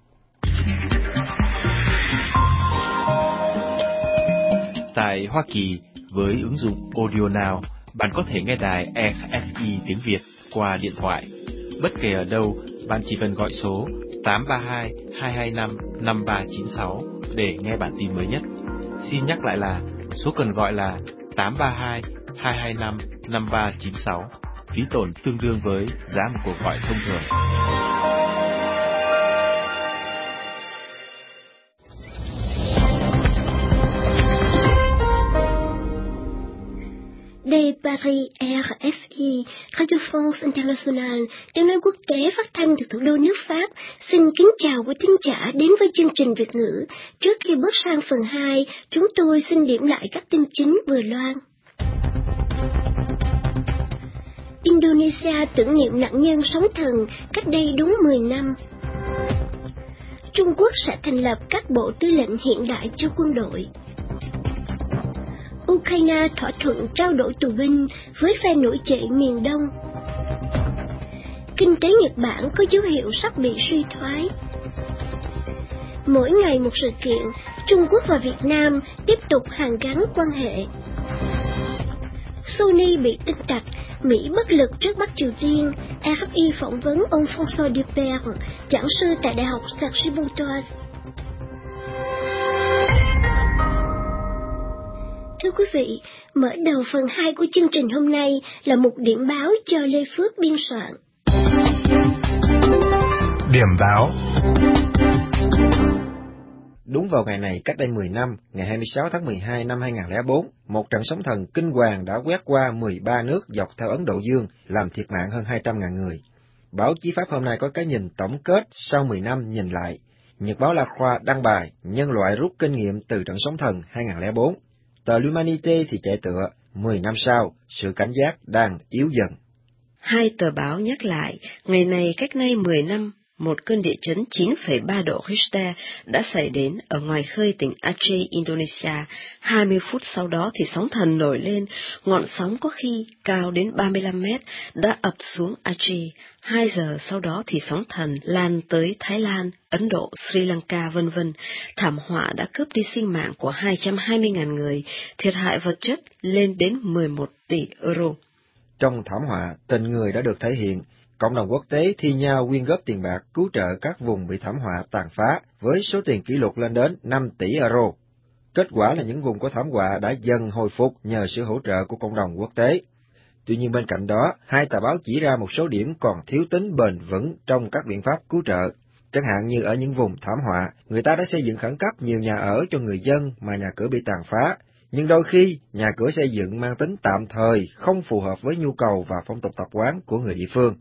Tại Hoa Kỳ, với ứng dụng Audio Now, bạn có thể nghe đài RFI tiếng Việt qua điện thoại. Bất kể ở đâu, bạn chỉ cần gọi số 832 225 5396 để nghe bản tin mới nhất. Xin nhắc lại là số cần gọi là 832 225 5396. Phí tổn tương đương với giá một cuộc gọi thông thường. Đây Paris RFI, Radio France International, tiếng nói quốc tế phát thanh từ thủ đô nước Pháp. Xin kính chào quý thính giả đến với chương trình Việt ngữ. Trước khi bước sang phần 2, chúng tôi xin điểm lại các tin chính vừa loan. Indonesia tưởng niệm nạn nhân sóng thần cách đây đúng 10 năm. Trung Quốc sẽ thành lập các bộ tư lệnh hiện đại cho quân đội. Ukraine thỏa thuận trao đổi tù binh với phe nổi dậy miền Đông. Kinh tế Nhật Bản có dấu hiệu sắp bị suy thoái. Mỗi ngày một sự kiện, Trung Quốc và Việt Nam tiếp tục hàn gắn quan hệ. Sony bị tin tặc, Mỹ bất lực trước Bắc Triều Tiên. RFI phỏng vấn ông François Dupert, giảng sư tại Đại học Cergy-Pontoise. Thưa quý vị, mở đầu phần 2 của chương trình hôm nay là một điểm báo do Lê Phước biên soạn. Điểm báo. Đúng vào ngày này cách đây 10 năm, ngày 26 tháng 12 năm 2004, một trận sóng thần kinh hoàng đã quét qua 13 nước dọc theo Ấn Độ Dương, làm thiệt mạng hơn 200.000 người. Báo chí Pháp hôm nay có cái nhìn tổng kết sau 10 năm nhìn lại. Nhật báo La Croix đăng bài nhân loại rút kinh nghiệm từ trận sóng thần 2004. Tờ L'Humanité thì chạy tựa 10 năm sau, sự cảnh giác đang yếu dần. Hai tờ báo nhắc lại, ngày này cách nay 10 năm, một cơn địa chấn 9,3 độ Richter đã xảy đến ở ngoài khơi tỉnh Aceh, Indonesia. 20 phút sau đó thì sóng thần nổi lên, ngọn sóng có khi cao đến 35 mét đã ập xuống Aceh. 2 giờ sau đó thì sóng thần lan tới Thái Lan, Ấn Độ, Sri Lanka v.v. Thảm họa đã cướp đi sinh mạng của 220.000 người, thiệt hại vật chất lên đến 11 tỷ euro. Trong thảm họa, tình người đã được thể hiện. Cộng đồng quốc tế thi nhau quyên góp tiền bạc cứu trợ các vùng bị thảm họa tàn phá với số tiền kỷ lục lên đến 5 tỷ euro. Kết quả là những vùng có thảm họa đã dần hồi phục nhờ sự hỗ trợ của cộng đồng quốc tế. Tuy nhiên bên cạnh đó, hai tờ báo chỉ ra một số điểm còn thiếu tính bền vững trong các biện pháp cứu trợ. Chẳng hạn như ở những vùng thảm họa, người ta đã xây dựng khẩn cấp nhiều nhà ở cho người dân mà nhà cửa bị tàn phá. Nhưng đôi khi, nhà cửa xây dựng mang tính tạm thời, không phù hợp với nhu cầu và phong tục tập quán của người địa phương.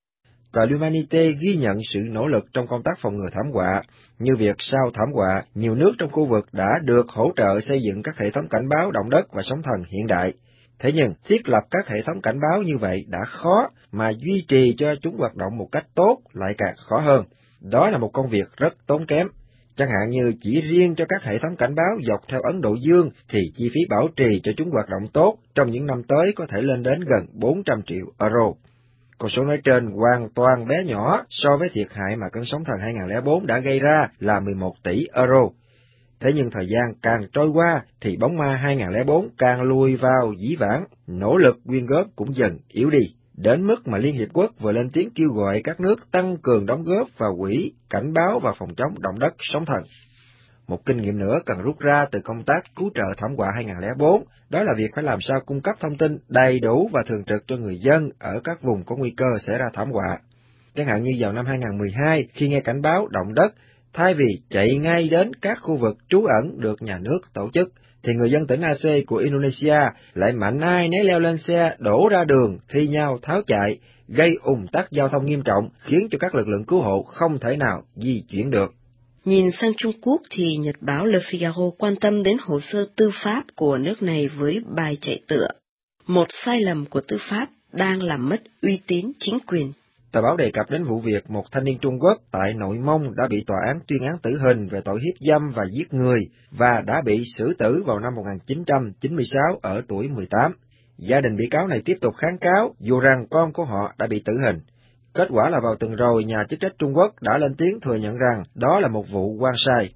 Tờ L'Humanité ghi nhận sự nỗ lực trong công tác phòng ngừa thảm họa, như việc sau thảm họa, nhiều nước trong khu vực đã được hỗ trợ xây dựng các hệ thống cảnh báo động đất và sóng thần hiện đại. Thế nhưng, thiết lập các hệ thống cảnh báo như vậy đã khó, mà duy trì cho chúng hoạt động một cách tốt lại càng khó hơn. Đó là một công việc rất tốn kém. Chẳng hạn như chỉ riêng cho các hệ thống cảnh báo dọc theo Ấn Độ Dương thì chi phí bảo trì cho chúng hoạt động tốt trong những năm tới có thể lên đến gần 400 triệu euro. Con số nói trên hoàn toàn bé nhỏ so với thiệt hại mà cơn sóng thần 2004 đã gây ra là 11 tỷ euro. Thế nhưng thời gian càng trôi qua thì bóng ma 2004 càng lùi vào dĩ vãng, nỗ lực quyên góp cũng dần yếu đi, đến mức mà Liên Hiệp Quốc vừa lên tiếng kêu gọi các nước tăng cường đóng góp vào quỹ cảnh báo và phòng chống động đất sóng thần. Một kinh nghiệm nữa cần rút ra từ công tác cứu trợ thảm họa 2004, đó là việc phải làm sao cung cấp thông tin đầy đủ và thường trực cho người dân ở các vùng có nguy cơ xảy ra thảm họa. Chẳng hạn như vào năm 2012, khi nghe cảnh báo động đất, thay vì chạy ngay đến các khu vực trú ẩn được nhà nước tổ chức, thì người dân tỉnh Aceh của Indonesia lại mạnh ai nấy leo lên xe, đổ ra đường, thi nhau tháo chạy, gây ùn tắc giao thông nghiêm trọng, khiến cho các lực lượng cứu hộ không thể nào di chuyển được. Nhìn sang Trung Quốc thì Nhật báo Le Figaro quan tâm đến hồ sơ tư pháp của nước này với bài chạy tựa. Một sai lầm của tư pháp đang làm mất uy tín chính quyền. Tờ báo đề cập đến vụ việc một thanh niên Trung Quốc tại Nội Mông đã bị tòa án tuyên án tử hình về tội hiếp dâm và giết người và đã bị xử tử vào năm 1996 ở tuổi 18. Gia đình bị cáo này tiếp tục kháng cáo dù rằng con của họ đã bị tử hình. Kết quả là vào tuần rồi, nhà chức trách Trung Quốc đã lên tiếng thừa nhận rằng đó là một vụ oan sai.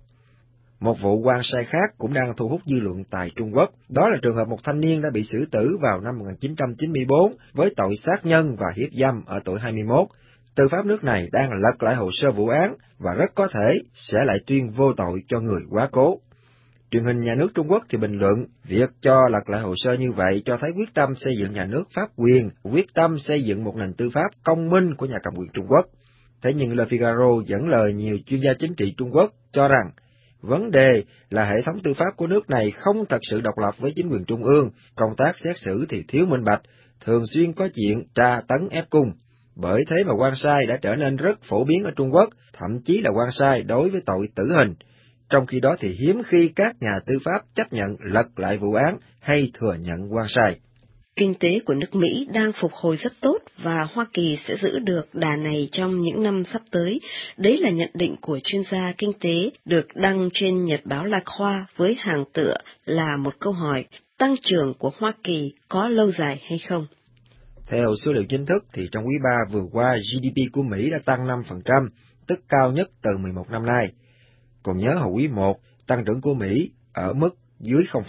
Một vụ oan sai khác cũng đang thu hút dư luận tại Trung Quốc, đó là trường hợp một thanh niên đã bị xử tử vào năm 1994 với tội sát nhân và hiếp dâm ở tuổi 21. tư pháp nước này đang lật lại hồ sơ vụ án và rất có thể sẽ lại tuyên vô tội cho người quá cố. Truyền hình nhà nước Trung Quốc thì bình luận, việc cho lật lại hồ sơ như vậy cho thấy quyết tâm xây dựng nhà nước pháp quyền, quyết tâm xây dựng một nền tư pháp công minh của nhà cầm quyền Trung Quốc. Thế nhưng Le Figaro dẫn lời nhiều chuyên gia chính trị Trung Quốc cho rằng, vấn đề là hệ thống tư pháp của nước này không thật sự độc lập với chính quyền trung ương, công tác xét xử thì thiếu minh bạch, thường xuyên có chuyện tra tấn ép cung. Bởi thế mà quan sai đã trở nên rất phổ biến ở Trung Quốc, thậm chí là quan sai đối với tội tử hình. Trong khi đó thì hiếm khi các nhà tư pháp chấp nhận lật lại vụ án hay thừa nhận quan sai. Kinh tế của nước Mỹ đang phục hồi rất tốt và Hoa Kỳ sẽ giữ được đà này trong những năm sắp tới. Đấy là nhận định của chuyên gia kinh tế được đăng trên Nhật báo La Croix với hàng tựa là một câu hỏi, tăng trưởng của Hoa Kỳ có lâu dài hay không? Theo số liệu chính thức thì trong quý 3 vừa qua GDP của Mỹ đã tăng 5%, tức cao nhất từ 11 năm nay. Còn nhớ hồi quý 1, tăng trưởng của Mỹ ở mức dưới 0%.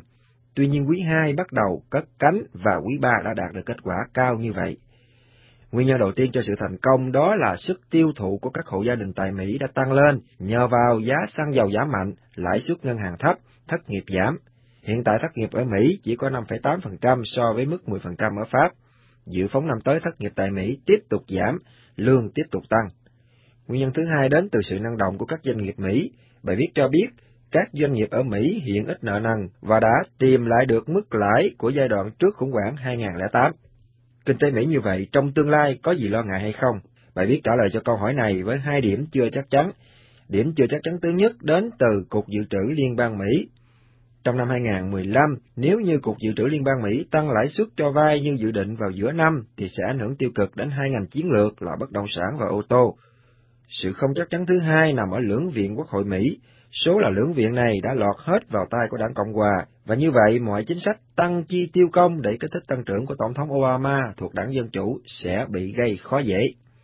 Tuy nhiên quý 2 bắt đầu cất cánh và quý 3 đã đạt được kết quả cao như vậy. Nguyên nhân đầu tiên cho sự thành công đó là sức tiêu thụ của các hộ gia đình tại Mỹ đã tăng lên nhờ vào giá xăng dầu giảm mạnh, lãi suất ngân hàng thấp, thất nghiệp giảm. Hiện tại thất nghiệp ở Mỹ chỉ có 5,8% so với mức 10% ở Pháp. Dự phóng năm tới thất nghiệp tại Mỹ tiếp tục giảm, lương tiếp tục tăng. Nguyên nhân thứ hai đến từ sự năng động của các doanh nghiệp Mỹ. Bài viết cho biết, các doanh nghiệp ở Mỹ hiện ít nợ nần và đã tìm lại được mức lãi của giai đoạn trước khủng hoảng 2008. Kinh tế Mỹ như vậy, trong tương lai có gì lo ngại hay không? Bài viết trả lời cho câu hỏi này với 2 điểm chưa chắc chắn. Điểm chưa chắc chắn thứ nhất đến từ Cục Dự trữ Liên bang Mỹ. Trong năm 2015, nếu như Cục Dự trữ Liên bang Mỹ tăng lãi suất cho vay như dự định vào giữa năm, thì sẽ ảnh hưởng tiêu cực đến 2 ngành chiến lược là bất động sản và ô tô. Sự không chắc chắn thứ hai nằm ở lưỡng viện Quốc hội Mỹ. Số là lưỡng viện này đã lọt hết vào tay của đảng Cộng hòa, và như vậy mọi chính sách tăng chi tiêu công để kích thích tăng trưởng của Tổng thống Obama thuộc đảng Dân Chủ sẽ bị gây khó dễ.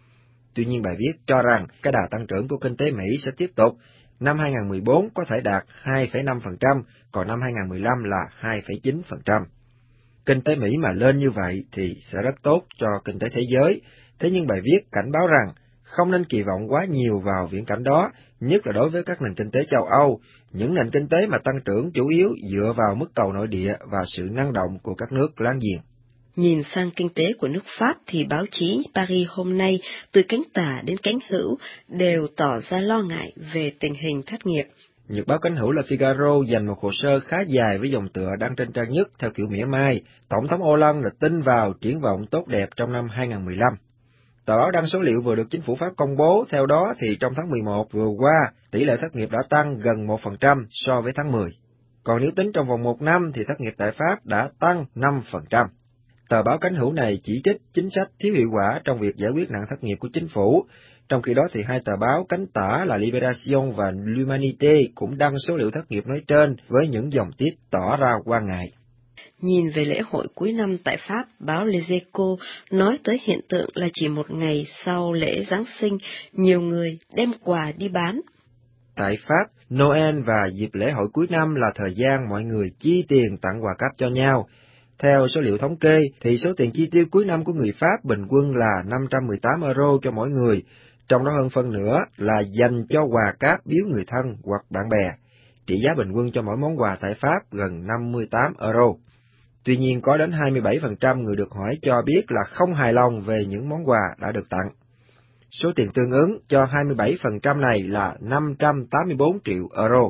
Tuy nhiên bài viết cho rằng cái đà tăng trưởng của kinh tế Mỹ sẽ tiếp tục. Năm 2014 có thể đạt 2,5%, còn năm 2015 là 2,9%. Kinh tế Mỹ mà lên như vậy thì sẽ rất tốt cho kinh tế thế giới, thế nhưng bài viết cảnh báo rằng không nên kỳ vọng quá nhiều vào viễn cảnh đó, nhất là đối với các nền kinh tế châu Âu, những nền kinh tế mà tăng trưởng chủ yếu dựa vào mức cầu nội địa và sự năng động của các nước láng giềng. Nhìn sang kinh tế của nước Pháp thì báo chí Paris hôm nay, từ cánh tả đến cánh hữu, đều tỏ ra lo ngại về tình hình thất nghiệp. Nhật báo cánh hữu Le Figaro dành một hồ sơ khá dài với dòng tựa đăng trên trang nhất theo kiểu mỉa mai. Tổng thống Hollande đã tin vào triển vọng tốt đẹp trong năm 2015. Tờ báo đăng số liệu vừa được chính phủ Pháp công bố, theo đó thì trong tháng 11 vừa qua, tỷ lệ thất nghiệp đã tăng gần 1% so với tháng 10. Còn nếu tính trong vòng 1 năm thì thất nghiệp tại Pháp đã tăng 5%. Tờ báo cánh hữu này chỉ trích chính sách thiếu hiệu quả trong việc giải quyết nạn thất nghiệp của chính phủ. Trong khi đó thì 2 tờ báo cánh tả là Libération và L'Humanité cũng đăng số liệu thất nghiệp nói trên với những dòng tiết tỏ ra quan ngại. Nhìn về lễ hội cuối năm tại Pháp, báo Les Echos nói tới hiện tượng là chỉ một ngày sau lễ Giáng sinh, nhiều người đem quà đi bán. Tại Pháp, Noel và dịp lễ hội cuối năm là thời gian mọi người chi tiền tặng quà cáp cho nhau. Theo số liệu thống kê, thì số tiền chi tiêu cuối năm của người Pháp bình quân là 518 euro cho mỗi người, trong đó hơn phân nửa là dành cho quà cáp biếu người thân hoặc bạn bè. Trị giá bình quân cho mỗi món quà tại Pháp gần 58 euro. Tuy nhiên có đến 27% người được hỏi cho biết là không hài lòng về những món quà đã được tặng. Số tiền tương ứng cho 27% này là 584 triệu euro.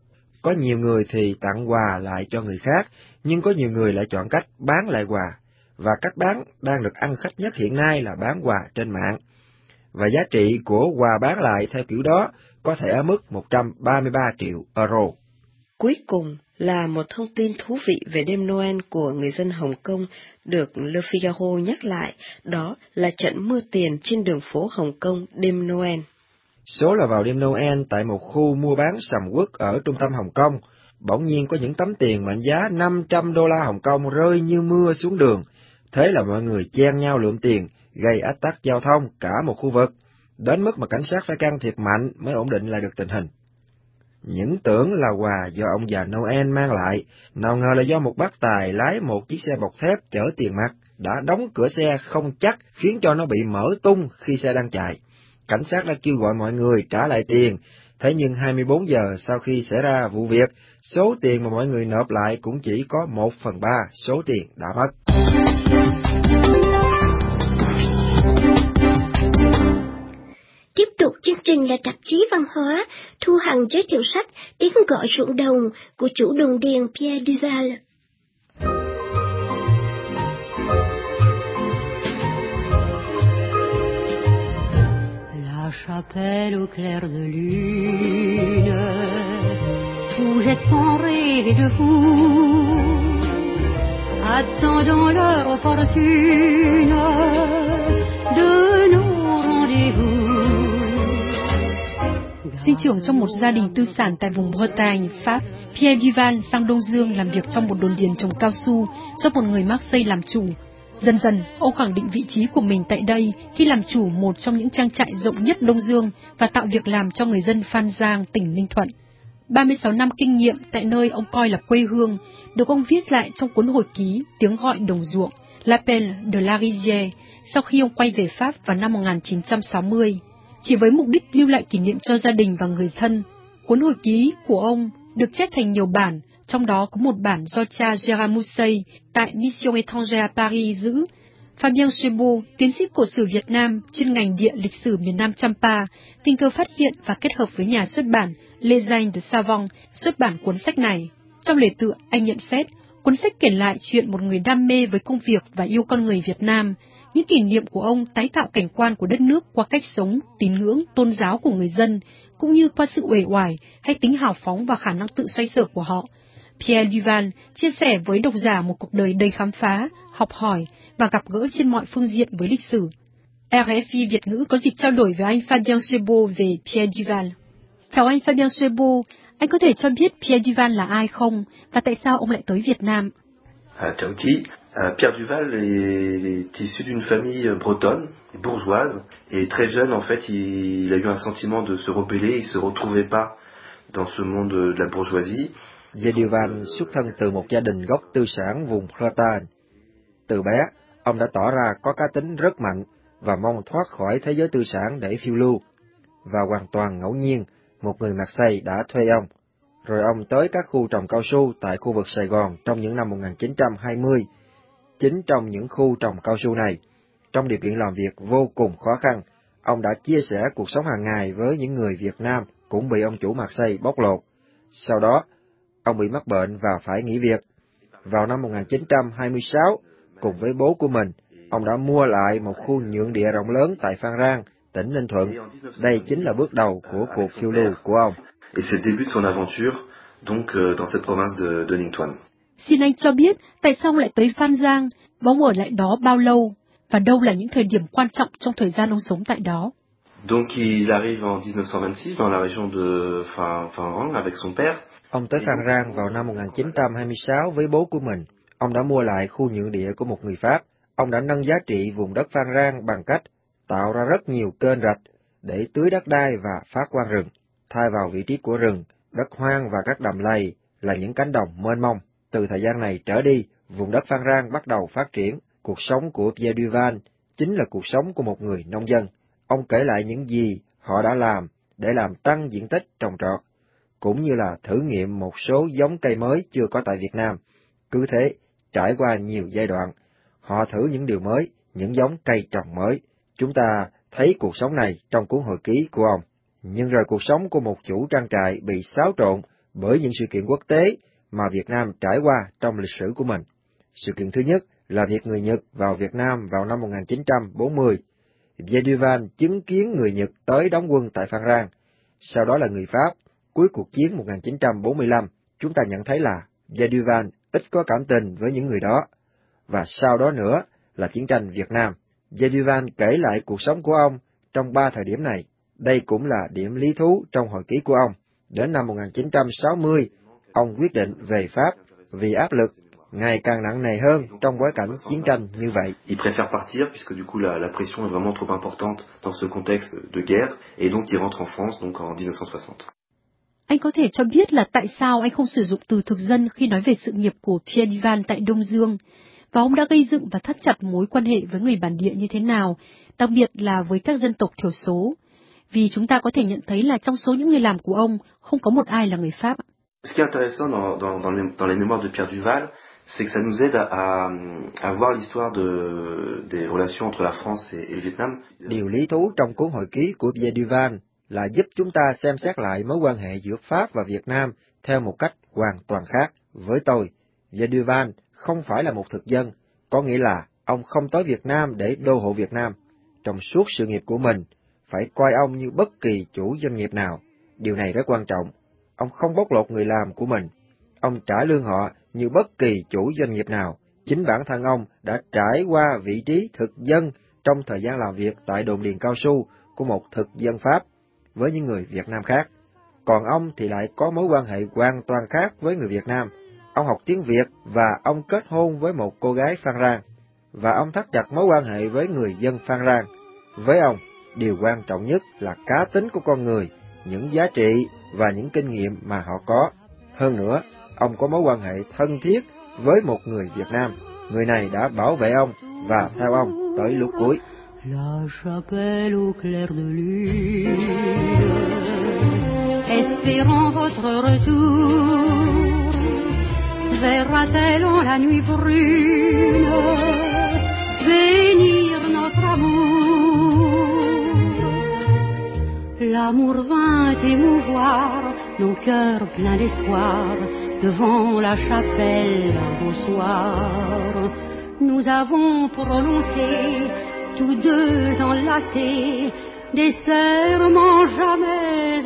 Có nhiều người thì tặng quà lại cho người khác, nhưng có nhiều người lại chọn cách bán lại quà, và cách bán đang được ăn khách nhất hiện nay là bán quà trên mạng. Và giá trị của quà bán lại theo kiểu đó có thể ở mức 133 triệu euro. Cuối cùng là một thông tin thú vị về đêm Noel của người dân Hồng Kông được Le Figaro nhắc lại, đó là trận mưa tiền trên đường phố Hồng Kông đêm Noel. Số là vào đêm Noel tại một khu mua bán sầm uất ở trung tâm Hồng Kông, bỗng nhiên có những tấm tiền mệnh giá 500 đô la Hồng Kông rơi như mưa xuống đường. Thế là mọi người chen nhau lượm tiền, gây ách tắc giao thông cả một khu vực, đến mức mà cảnh sát phải can thiệp mạnh mới ổn định lại được tình hình. Những tưởng là quà do ông già Noel mang lại, nào ngờ là do một bác tài lái một chiếc xe bọc thép chở tiền mặt, đã đóng cửa xe không chắc, khiến cho nó bị mở tung khi xe đang chạy. Cảnh sát đã kêu gọi mọi người trả lại tiền, thế nhưng 24 giờ sau khi xảy ra vụ việc, số tiền mà mọi người nộp lại cũng chỉ có 1/3 số tiền đã mất. Tiếp tục chương trình là tạp chí văn hóa, Thu Hằng giới thiệu sách Tiếng gọi ruộng đồng của chủ đồng điền Pierre Duval. La chapelle au clair de lune, où j'ai tant rêvé de vous, attendons l'heure opportune de nos rendez-vous. Sinh trưởng trong một gia đình tư sản tại vùng Bretagne, Pháp, Pierre Duval sang Đông Dương làm việc trong một đồn điền trồng cao su do một người Marseille làm chủ. Dần dần, ông khẳng định vị trí của mình tại đây khi làm chủ một trong những trang trại rộng nhất Đông Dương và tạo việc làm cho người dân Phan Giang, tỉnh Ninh Thuận. 36 năm kinh nghiệm tại nơi ông coi là quê hương, được ông viết lại trong cuốn hồi ký Tiếng gọi đồng ruộng, L'appel de la rizière, sau khi ông quay về Pháp vào năm 1960. Chỉ với mục đích lưu lại kỷ niệm cho gia đình và người thân, cuốn hồi ký của ông được chép thành nhiều bản, trong đó có một bản do cha Gérard Mousseil tại Mission étrangère à Paris giữ. Fabien Chebot, tiến sĩ cổ sử Việt Nam chuyên ngành địa lịch sử miền Nam Champa, tình cờ phát hiện và kết hợp với nhà xuất bản Les Anges de Savon xuất bản cuốn sách này. Trong lề tựa, anh nhận xét, cuốn sách kể lại chuyện một người đam mê với công việc và yêu con người Việt Nam, những kỷ niệm của ông tái tạo cảnh quan của đất nước qua cách sống, tín ngưỡng, tôn giáo của người dân, cũng như qua sự uể oải hay tính hào phóng và khả năng tự xoay sở của họ. Pierre Duval chia sẻ với độc giả một cuộc đời đầy khám phá, học hỏi và gặp gỡ trên mọi phương diện với lịch sử. RFI Việt ngữ có dịp trao đổi với anh Fabien Chebot về Pierre Duval. Chào anh Fabien Chebot, anh có thể cho biết Pierre Duval là ai không và tại sao ông lại tới Việt Nam? Chào chị. Pierre Duval est issu d'une famille bretonne, bourgeoise, et très jeune, en fait, il a eu un sentiment de se rebeller, il se retrouvait pas dans ce monde de la bourgeoisie. Pierre Duval xuất thân từ một gia đình gốc tư sản vùng Bretagne. Từ bé, ông đã tỏ ra có cá tính rất mạnh và mong thoát khỏi thế giới tư sản để phiêu lưu. Và hoàn toàn ngẫu nhiên, một người Marseille đã thuê ông. Rồi ông tới các khu trồng cao su tại khu vực Sài Gòn trong những năm 1920. Chính trong những khu trồng cao su này, trong điều kiện làm việc vô cùng khó khăn, ông đã chia sẻ cuộc sống hàng ngày với những người Việt Nam cũng bị ông chủ Marseille bóc lột. Sau đó, ông bị mắc bệnh và phải nghỉ việc. Vào năm 1926, cùng với bố của mình, ông đã mua lại một khu nhượng địa rộng lớn tại Phan Rang, tỉnh Ninh Thuận. Đây chính là bước đầu của cuộc phiêu lưu của ông. Et c'est le début de son aventure, donc dans cette province de Ninh Thuận. Xin anh cho biết tại sao ông lại tới Phan Giang, và ông ở lại đó bao lâu, và đâu là những thời điểm quan trọng trong thời gian ông sống tại đó? Donc il arrive en 1926 dans la région de Phan Rang avec son père. Ông tới Phan Rang vào năm 1926 với bố của mình. Ông đã mua lại khu nhượng địa của một người Pháp. Ông đã nâng giá trị vùng đất Phan Rang bằng cách tạo ra rất nhiều kênh rạch để tưới đất đai và phát quang rừng. Thay vào vị trí của rừng, đất hoang và các đầm lầy là những cánh đồng mênh mông. Từ thời gian này trở đi, vùng đất Phan Rang bắt đầu phát triển. Cuộc sống của Pierre Duval chính là cuộc sống của một người nông dân. Ông kể lại những gì họ đã làm để làm tăng diện tích trồng trọt, cũng như là thử nghiệm một số giống cây mới chưa có tại Việt Nam. Cứ thế, trải qua nhiều giai đoạn, họ thử những điều mới, những giống cây trồng mới. Chúng ta thấy cuộc sống này trong cuốn hồi ký của ông. Nhưng rồi cuộc sống của một chủ trang trại bị xáo trộn bởi những sự kiện quốc tế mà Việt Nam trải qua trong lịch sử của mình. Sự kiện thứ nhất là việc người Nhật vào Việt Nam vào năm 1940. Pierre Duval chứng kiến người Nhật tới đóng quân tại Phan Rang. Sau đó là người Pháp. Cuối cuộc chiến 1945, chúng ta nhận thấy là Pierre Duval ít có cảm tình với những người đó. Và sau đó nữa là chiến tranh Việt Nam. Pierre Duval kể lại cuộc sống của ông trong 3 thời điểm này. Đây cũng là điểm lý thú trong hồi ký của ông. Đến năm 1960, ông quyết định về Pháp vì áp lực ngày càng nặng nề hơn trong bối cảnh chiến tranh như vậy. Il préfère partir puisque du coup la pression est vraiment trop importante dans ce contexte de guerre et donc il rentre en France donc en 1960. Anh có thể cho biết là tại sao anh không sử dụng từ thực dân khi nói về sự nghiệp của Pierre Duval tại Đông Dương, và ông đã gây dựng và thắt chặt mối quan hệ với người bản địa như thế nào, đặc biệt là với các dân tộc thiểu số? Vì chúng ta có thể nhận thấy là trong số những người làm của ông, không có một ai là người Pháp. Ce qui est intéressant dans les mémoires de Pierre Duval, c'est que ça nous aide à voir l'histoire des relations entre la France et le Vietnam. Điều lý thú trong cuốn hồi ký của Pierre Duval là giúp chúng ta xem xét lại mối quan hệ giữa Pháp và Việt Nam theo một cách hoàn toàn khác. Với tôi, Pierre Duval không phải là một thực dân, có nghĩa là ông không tới Việt Nam để đô hộ Việt Nam. Trong suốt sự nghiệp của mình, phải coi ông như bất kỳ chủ doanh nghiệp nào. Điều này rất quan trọng. Ông không bóc lột người làm của mình. Ông trả lương họ như bất kỳ chủ doanh nghiệp nào. Chính bản thân ông đã trải qua vị trí thực dân trong thời gian làm việc tại đồn điền cao su của một thực dân Pháp với những người Việt Nam khác. Còn ông thì lại có mối quan hệ hoàn toàn khác với người Việt Nam. Ông học tiếng Việt và ông kết hôn với một cô gái Phan Rang, và ông thắt chặt mối quan hệ với người dân Phan Rang. Với ông, điều quan trọng nhất là cá tính của con người, những giá trị và những kinh nghiệm mà họ có. Hơn nữa, ông có mối quan hệ thân thiết với một người Việt Nam. Người này đã bảo vệ ông và theo ông tới lúc cuối. La chapelle au clair de lune, espérant votre retour, verra-t-elle en la nuit brune, bénir notre amour. L'amour vint émouvoir nos cœurs pleins d'espoir, devant la chapelle un beau soir. Nous avons prononcé tous deux enlacés, des serments jamais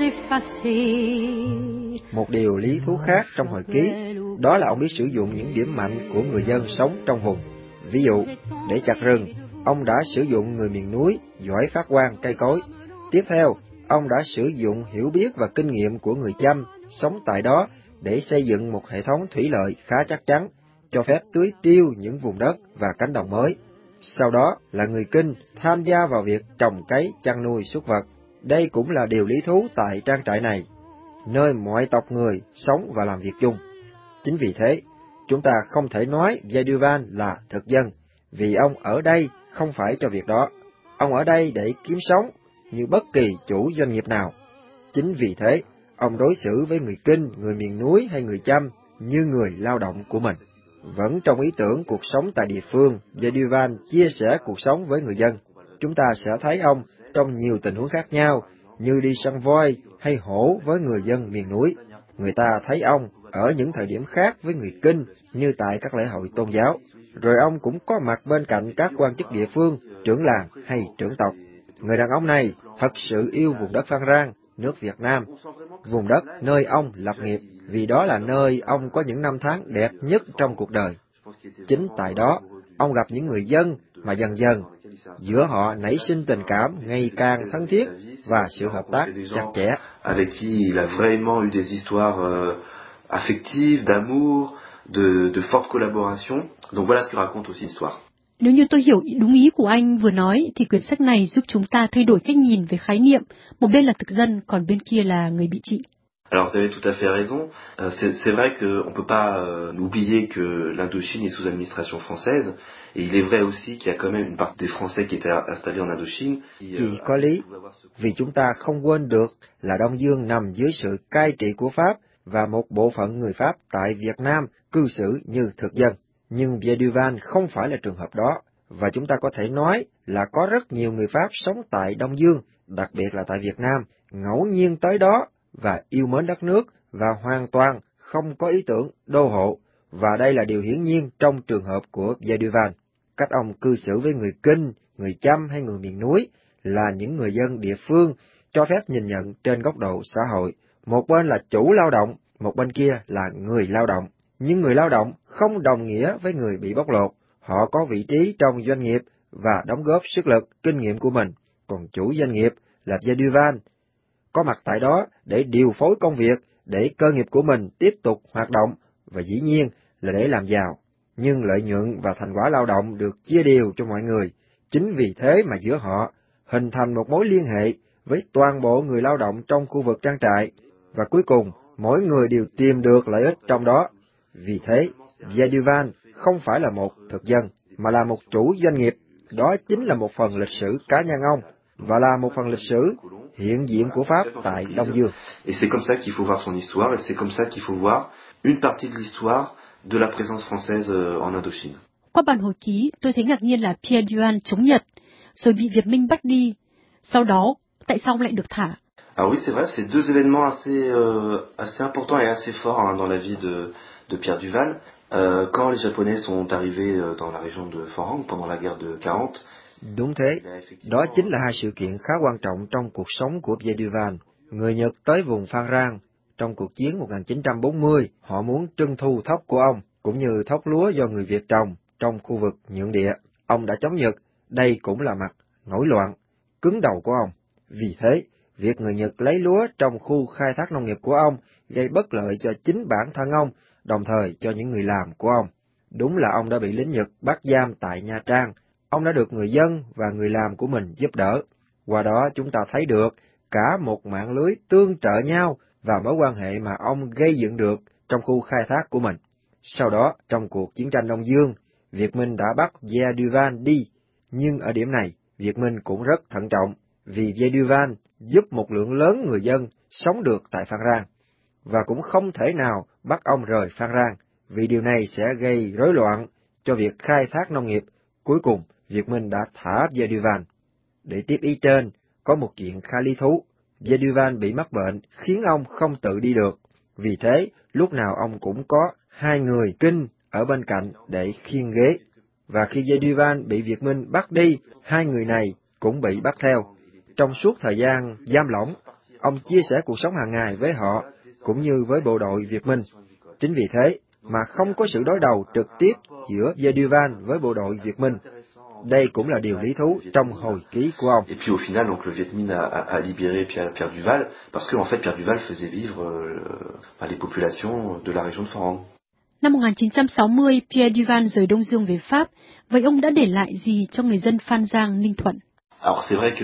effacés. Một điều lý thú khác trong hồi ký, đó là ông biết sử dụng những điểm mạnh của người dân sống trong vùng. Ví dụ, để chặt rừng, ông đã sử dụng người miền núi giỏi phát quang cây cối. Tiếp theo, ông đã sử dụng hiểu biết và kinh nghiệm của người Chăm sống tại đó để xây dựng một hệ thống thủy lợi khá chắc chắn, cho phép tưới tiêu những vùng đất và cánh đồng mới. Sau đó là người Kinh tham gia vào việc trồng cấy, chăn nuôi súc vật. Đây cũng là điều lý thú tại trang trại này, nơi mọi tộc người sống và làm việc chung. Chính vì thế, chúng ta không thể nói Pierre Duval là thực dân, vì ông ở đây không phải cho việc đó. Ông ở đây để kiếm sống như bất kỳ chủ doanh nghiệp nào. Chính vì thế, ông đối xử với người Kinh, người miền núi hay người Chăm như người lao động của mình. Vẫn trong ý tưởng cuộc sống tại địa phương, Pierre Duval chia sẻ cuộc sống với người dân. Chúng ta sẽ thấy ông trong nhiều tình huống khác nhau, như đi săn voi hay hổ với người dân miền núi. Người ta thấy ông ở những thời điểm khác với người Kinh, như tại các lễ hội tôn giáo. Rồi ông cũng có mặt bên cạnh các quan chức địa phương, trưởng làng hay trưởng tộc. Người đàn ông này thật sự yêu vùng đất Phan Rang, nước Việt Nam, vùng đất nơi ông lập nghiệp, vì đó là nơi ông có những năm tháng đẹp nhất trong cuộc đời. Chính tại đó, ông gặp những người dân mà dần dần, giữa họ nảy sinh tình cảm ngày càng thân thiết và sự hợp tác chặt chẽ. Avec qui il a vraiment eu des histoires affectives, d'amour, de forte collaboration. Donc voilà ce que raconte aussi l'histoire. Nếu như tôi hiểu đúng ý của anh vừa nói, thì quyển sách này giúp chúng ta thay đổi cách nhìn về khái niệm, một bên là thực dân, còn bên kia là người bị trị. Alors vous avez tout à fait raison. C'est vrai qu'on ne peut pas oublier que l'Indochine est sous administration française, et il est vrai aussi qu'il y a quand même une partie des Français qui étaient installés en Indochine. Chỉ có lý, vì chúng ta không quên được là Đông Dương nằm dưới sự cai trị của Pháp, và một bộ phận người Pháp tại Việt Nam cư xử như thực dân. Nhưng Pierre Duval không phải là trường hợp đó, và chúng ta có thể nói là có rất nhiều người Pháp sống tại Đông Dương, đặc biệt là tại Việt Nam, ngẫu nhiên tới đó và yêu mến đất nước và hoàn toàn không có ý tưởng đô hộ, và đây là điều hiển nhiên trong trường hợp của Pierre Duval. Cách ông cư xử với người Kinh, người Chăm hay người miền núi là những người dân địa phương cho phép nhìn nhận trên góc độ xã hội. Một bên là chủ lao động, một bên kia là người lao động. Nhưng người lao động không đồng nghĩa với người bị bóc lột. Họ có vị trí trong doanh nghiệp và đóng góp sức lực, kinh nghiệm của mình. Còn chủ doanh nghiệp là Pierre Duval, có mặt tại đó để điều phối công việc, để cơ nghiệp của mình tiếp tục hoạt động, và dĩ nhiên là để làm giàu. Nhưng lợi nhuận và thành quả lao động được chia đều cho mọi người. Chính vì thế mà giữa họ hình thành một mối liên hệ với toàn bộ người lao động trong khu vực trang trại. và cuối cùng, mỗi người đều tìm được lợi ích trong đó. Vì thế, Dieudonne không phải là một thực dân, mà là một chủ doanh nghiệp. Đó chính là một phần lịch sử cá nhân ông, và là một phần lịch sử hiện diện của Pháp tại Đông Dương. Et c'est comme ça qu'il faut voir son histoire, et c'est comme ça qu'il faut voir une partie de l'histoire de la présence française en Indochine. Qua bản hồi ký, tôi thấy ngạc nhiên là Pierre Duhan chống Nhật, rồi bị Việt Minh bắt đi. Sau đó, tại sao ông lại được thả? Alors oui, c'est vrai, c'est deux événements assez importants et assez forts dans la vie de Pierre Duval. Quand les Japonais sont arrivés dans la région de Phan pendant la guerre de 40. Đúng thế, đó chính là hai sự kiện khá quan trọng trong cuộc sống của Pierre Duval. Người Nhật tới vùng Phan Rang trong cuộc chiến 1940, họ muốn trưng thu thóc của ông, cũng như thóc lúa do người Việt trồng trong khu vực nhượng địa. Ông đã chống Nhật, đây cũng là mặt nổi loạn, cứng đầu của ông. Vì thế, việc người Nhật lấy lúa trong khu khai thác nông nghiệp của ông gây bất lợi cho chính bản thân ông, đồng thời cho những người làm của ông. Đúng là ông đã bị lính Nhật bắt giam tại Nha Trang. Ông đã được người dân và người làm của mình giúp đỡ. Qua đó chúng ta thấy được cả một mạng lưới tương trợ nhau và mối quan hệ mà ông gây dựng được trong khu khai thác của mình. Sau đó, trong cuộc chiến tranh Đông Dương, Việt Minh đã bắt Pierre Duval đi, nhưng ở điểm này, Việt Minh cũng rất thận trọng, vì Pierre Duval giúp một lượng lớn người dân sống được tại Phan Rang, và cũng không thể nào bắt ông rời Phan Rang, vì điều này sẽ gây rối loạn cho việc khai thác nông nghiệp. Cuối cùng, Việt Minh đã thả Pierre Duval. Để tiếp ý trên, có một chuyện khá lý thú. Pierre Duval bị mắc bệnh khiến ông không tự đi được. Vì thế, lúc nào ông cũng có hai người kinh ở bên cạnh để khiêng ghế. Và khi Pierre Duval bị Việt Minh bắt đi, hai người này cũng bị bắt theo. Trong suốt thời gian giam lỏng, ông chia sẻ cuộc sống hàng ngày với họ, cũng như với bộ đội Việt Minh. Chính vì thế mà không có sự đối đầu trực tiếp giữa Pierre Duval với bộ đội Việt Minh. Đây cũng là điều lý thú trong hồi ký của ông. Et puis au final, donc le Viet Minh a libéré Pierre Duval parce que en fait Pierre Duval faisait vivre les populations de la région de Phan. Năm 1960, Pierre Duval rời Đông Dương về Pháp. Vậy ông đã để lại gì cho người dân Phan Giang, Ninh Thuận? Alors c'est vrai que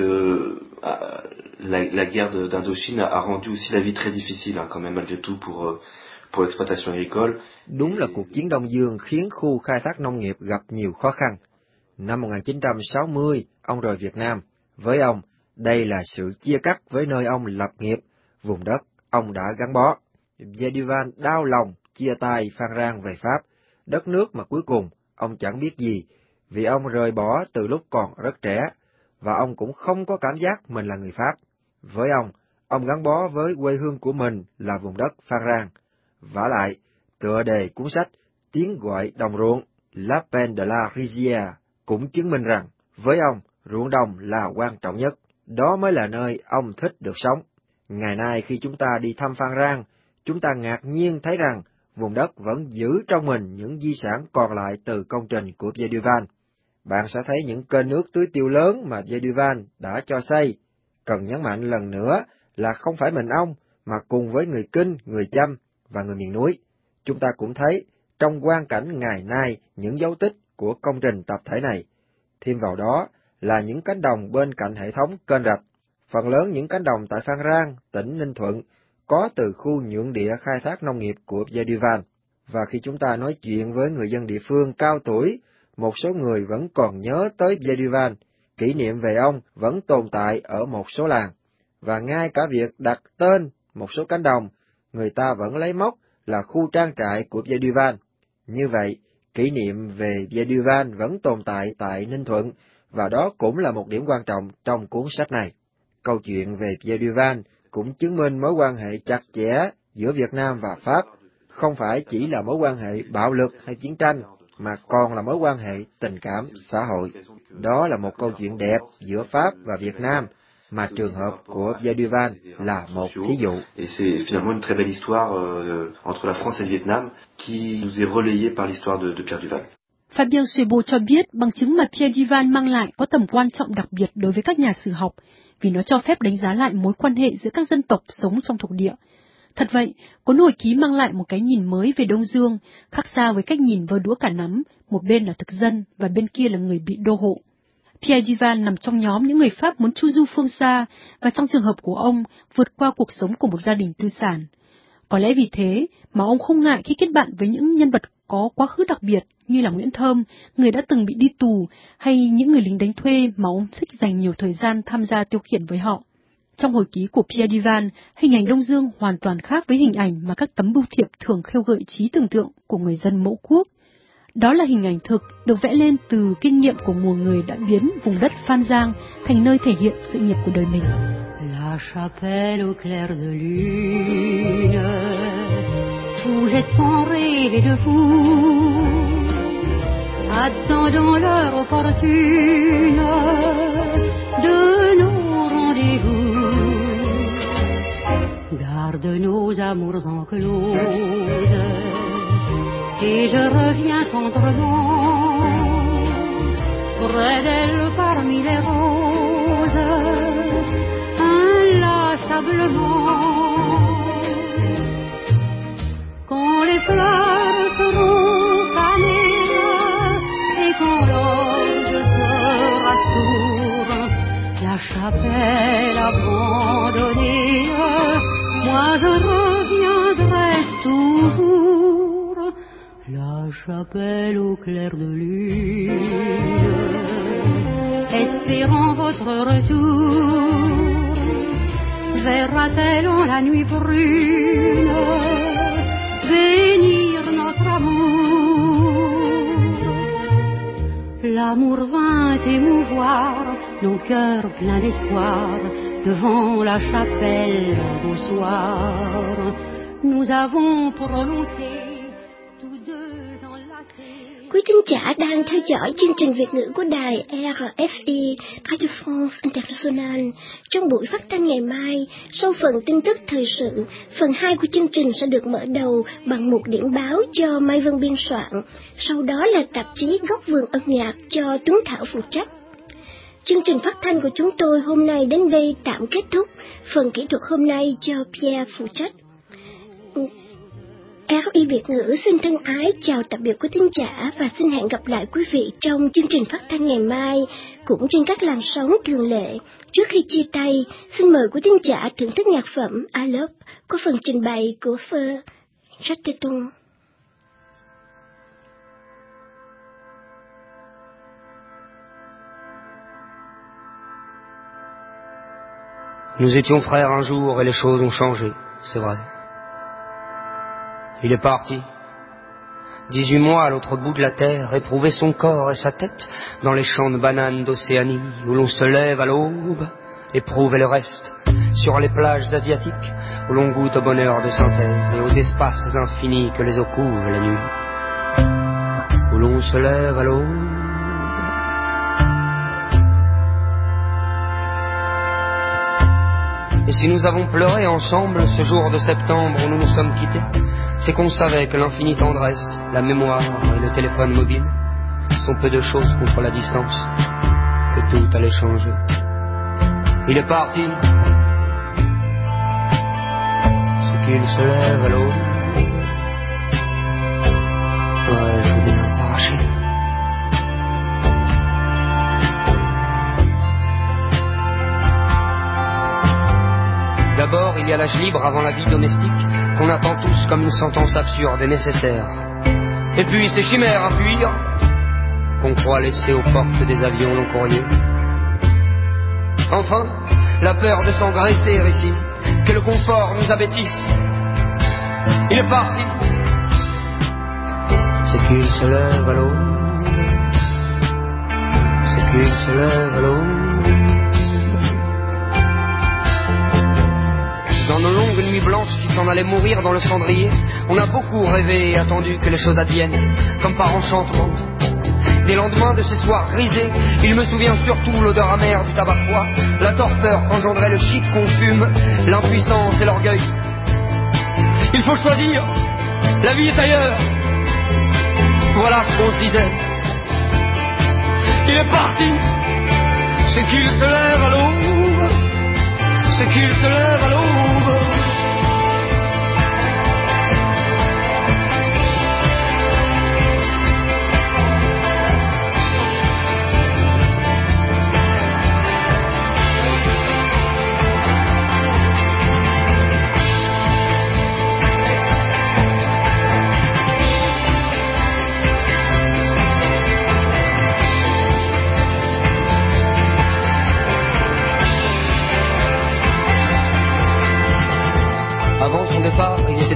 la guerre d'Indochine a rendu aussi la vie très difficile quand même malgré tout pour l'exploitation agricole. Đúng là cuộc chiến Đông Dương khiến khu khai thác nông nghiệp gặp nhiều khó khăn. Năm 1960, ông rời Việt Nam. Với ông, đây là sự chia cắt với nơi ông lập nghiệp, vùng đất ông đã gắn bó. Pierre Duval đau lòng chia tay Phan Rang về Pháp, đất nước mà cuối cùng ông chẳng biết gì, vì ông rời bỏ từ lúc còn rất trẻ, và ông cũng không có cảm giác mình là người Pháp. Với ông gắn bó với quê hương của mình là vùng đất Phan Rang. Vả lại, tựa đề cuốn sách Tiếng gọi đồng ruộng, L'Appel de la Rizière, cũng chứng minh rằng, với ông, ruộng đồng là quan trọng nhất, đó mới là nơi ông thích được sống. Ngày nay khi chúng ta đi thăm Phan Rang, chúng ta ngạc nhiên thấy rằng vùng đất vẫn giữ trong mình những di sản còn lại từ công trình của Pierre Duval. Bạn sẽ thấy những kênh nước tưới tiêu lớn mà Pierre Duval đã cho xây. Cần nhấn mạnh lần nữa là không phải mình ông, mà cùng với người Kinh, người Chăm và người miền núi. Chúng ta cũng thấy trong quang cảnh ngày nay những dấu tích của công trình tập thể này. Thêm vào đó là những cánh đồng bên cạnh hệ thống kênh rạch. Phần lớn những cánh đồng tại Phan Rang, tỉnh Ninh Thuận, có từ khu nhượng địa khai thác nông nghiệp của Pierre Duval. Và khi chúng ta nói chuyện với người dân địa phương cao tuổi, một số người vẫn còn nhớ tới Pierre Duval, kỷ niệm về ông vẫn tồn tại ở một số làng. Và ngay cả việc đặt tên một số cánh đồng, người ta vẫn lấy mốc là khu trang trại của Pierre Duval. Như vậy, kỷ niệm về Pierre Duval vẫn tồn tại Ninh Thuận, và đó cũng là một điểm quan trọng trong cuốn sách này. Câu chuyện về Pierre Duval cũng chứng minh mối quan hệ chặt chẽ giữa Việt Nam và Pháp, không phải chỉ là mối quan hệ bạo lực hay chiến tranh, mà còn là mối quan hệ tình cảm xã hội. Đó là một câu chuyện đẹp giữa Pháp và Việt Nam, mà trường hợp của Pierre Duval là một thí dụ. Et c'est finalement une très belle histoire entre la France et le Vietnam qui nous est relayée par l'histoire de Pierre Duval. Fabien Suebo cho biết bằng chứng mà Pierre Duval mang lại có tầm quan trọng đặc biệt đối với các nhà sử học, vì nó cho phép đánh giá lại mối quan hệ giữa các dân tộc sống trong thuộc địa. Thật vậy, cuốn hồi ký mang lại một cái nhìn mới về Đông Dương, khác xa với cách nhìn vơ đũa cả nắm, một bên là thực dân và bên kia là người bị đô hộ. Pierre Duval nằm trong nhóm những người Pháp muốn chu du phương xa và trong trường hợp của ông vượt qua cuộc sống của một gia đình tư sản. Có lẽ vì thế mà ông không ngại khi kết bạn với những nhân vật có quá khứ đặc biệt như là Nguyễn Thơm, người đã từng bị đi tù, hay những người lính đánh thuê mà ông thích dành nhiều thời gian tham gia tiêu khiển với họ. Trong hồi ký của Pierre Duval, hình ảnh Đông Dương hoàn toàn khác với hình ảnh mà các tấm bưu thiệp thường khêu gợi trí tưởng tượng của người dân mẫu quốc. Đó là hình ảnh thực được vẽ lên từ kinh nghiệm của một người đã biến vùng đất Phan Giang thành nơi thể hiện sự nghiệp của đời mình. La chapelle au clair de lune, où j'ai rêvé de vous, attendons l'heure opportune de nos rendez-vous, garde nos amours en close, et je reviens tendrement, près d'elle parmi les roses, inlassablement. Quand les fleurs seront fanées et quand l'orge sera sourd, la chapelle abandonnée, moi je reviendrai toujours. La chapelle au clair de lune, espérant votre retour, verra-t-elle en la nuit brune bénir notre amour? L'amour vint émouvoir nos cœurs pleins d'espoir devant la chapelle au soir. Nous avons prononcé tous deux enlacés. Quý thính giả đang theo dõi chương trình Việt ngữ của đài RFI Radio France International. Trong buổi phát thanh ngày mai, sau phần tin tức thời sự, phần 2 của chương trình sẽ được mở đầu bằng một điểm báo do Mai Vân biên soạn. Sau đó là tạp chí Góc vườn âm nhạc do Tuấn Thảo phụ trách. Chương trình phát thanh của chúng tôi hôm nay đến đây tạm kết thúc. Phần kỹ thuật hôm nay do Pierre phụ trách. RFI Việt ngữ xin thân ái chào tạm biệt quý thính giả và xin hẹn gặp lại quý vị trong chương trình phát thanh ngày mai, cũng trên các làn sóng thường lệ. Trước khi chia tay, xin mời quý thính giả thưởng thức nhạc phẩm I Love có phần trình bày của Feu Chatterton. Nous étions frères un jour et les choses ont changé, c'est vrai. Il est parti, 18 mois à l'autre bout de la terre, éprouver son corps et sa tête dans les champs de bananes d'Océanie, où l'on se lève à l'aube, éprouver le reste, sur les plages asiatiques, où l'on goûte au bonheur de synthèse et aux espaces infinis que les eaux couvrent la nuit, où l'on se lève à l'aube. Et si nous avons pleuré ensemble ce jour de septembre où nous nous sommes quittés, c'est qu'on savait que l'infinie tendresse, la mémoire et le téléphone mobile sont peu de choses contre la distance, que tout allait changer. Il est parti, ce qu'il se lève à l'aube. Ouais, faut bien s'arracher. D'abord, il y a l'âge libre avant la vie domestique, qu'on attend tous comme une sentence absurde et nécessaire. Et puis ces chimères à fuir, qu'on croit laisser aux portes des avions non courriers. Enfin, la peur de s'engraisser ici, que le confort nous abêtisse. Il est parti, c'est qu'il se lève à l'aube, c'est qu'il se lève à l'aube. Dans nos longues nuits blanches qui s'en allaient mourir dans le cendrier, on a beaucoup rêvé et attendu que les choses adviennent, comme par enchantement. Des lendemains de ces soirs grisés, il me souvient surtout l'odeur amère du tabac froid, la torpeur qu'engendrait le shit qu'on fume, l'impuissance et l'orgueil. Il faut choisir, la vie est ailleurs. Voilà ce qu'on se disait. Il est parti, c'est qu'il se lève à l'aube, c'est qu'il se lève à l'aube.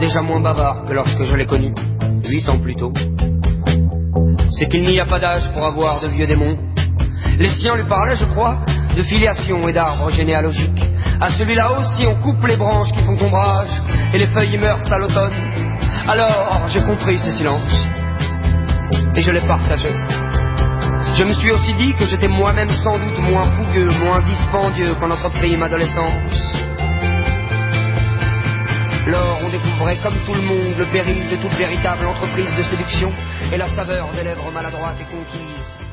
déjà moins bavard que lorsque je l'ai connu, 8 ans plus tôt. C'est qu'il n'y a pas d'âge pour avoir de vieux démons. Les siens lui parlaient, je crois, de filiation et d'arbres généalogiques. À celui-là aussi on coupe les branches qui font ombrage, et les feuilles y meurent à l'automne. Alors j'ai compris ces silences, et je les partageais. Je me suis aussi dit que j'étais moi-même sans doute moins fougueux, moins dispendieux qu'en notre prime adolescence. Lors on découvrait comme tout le monde le péril de toute véritable entreprise de séduction et la saveur des lèvres maladroites et conquises.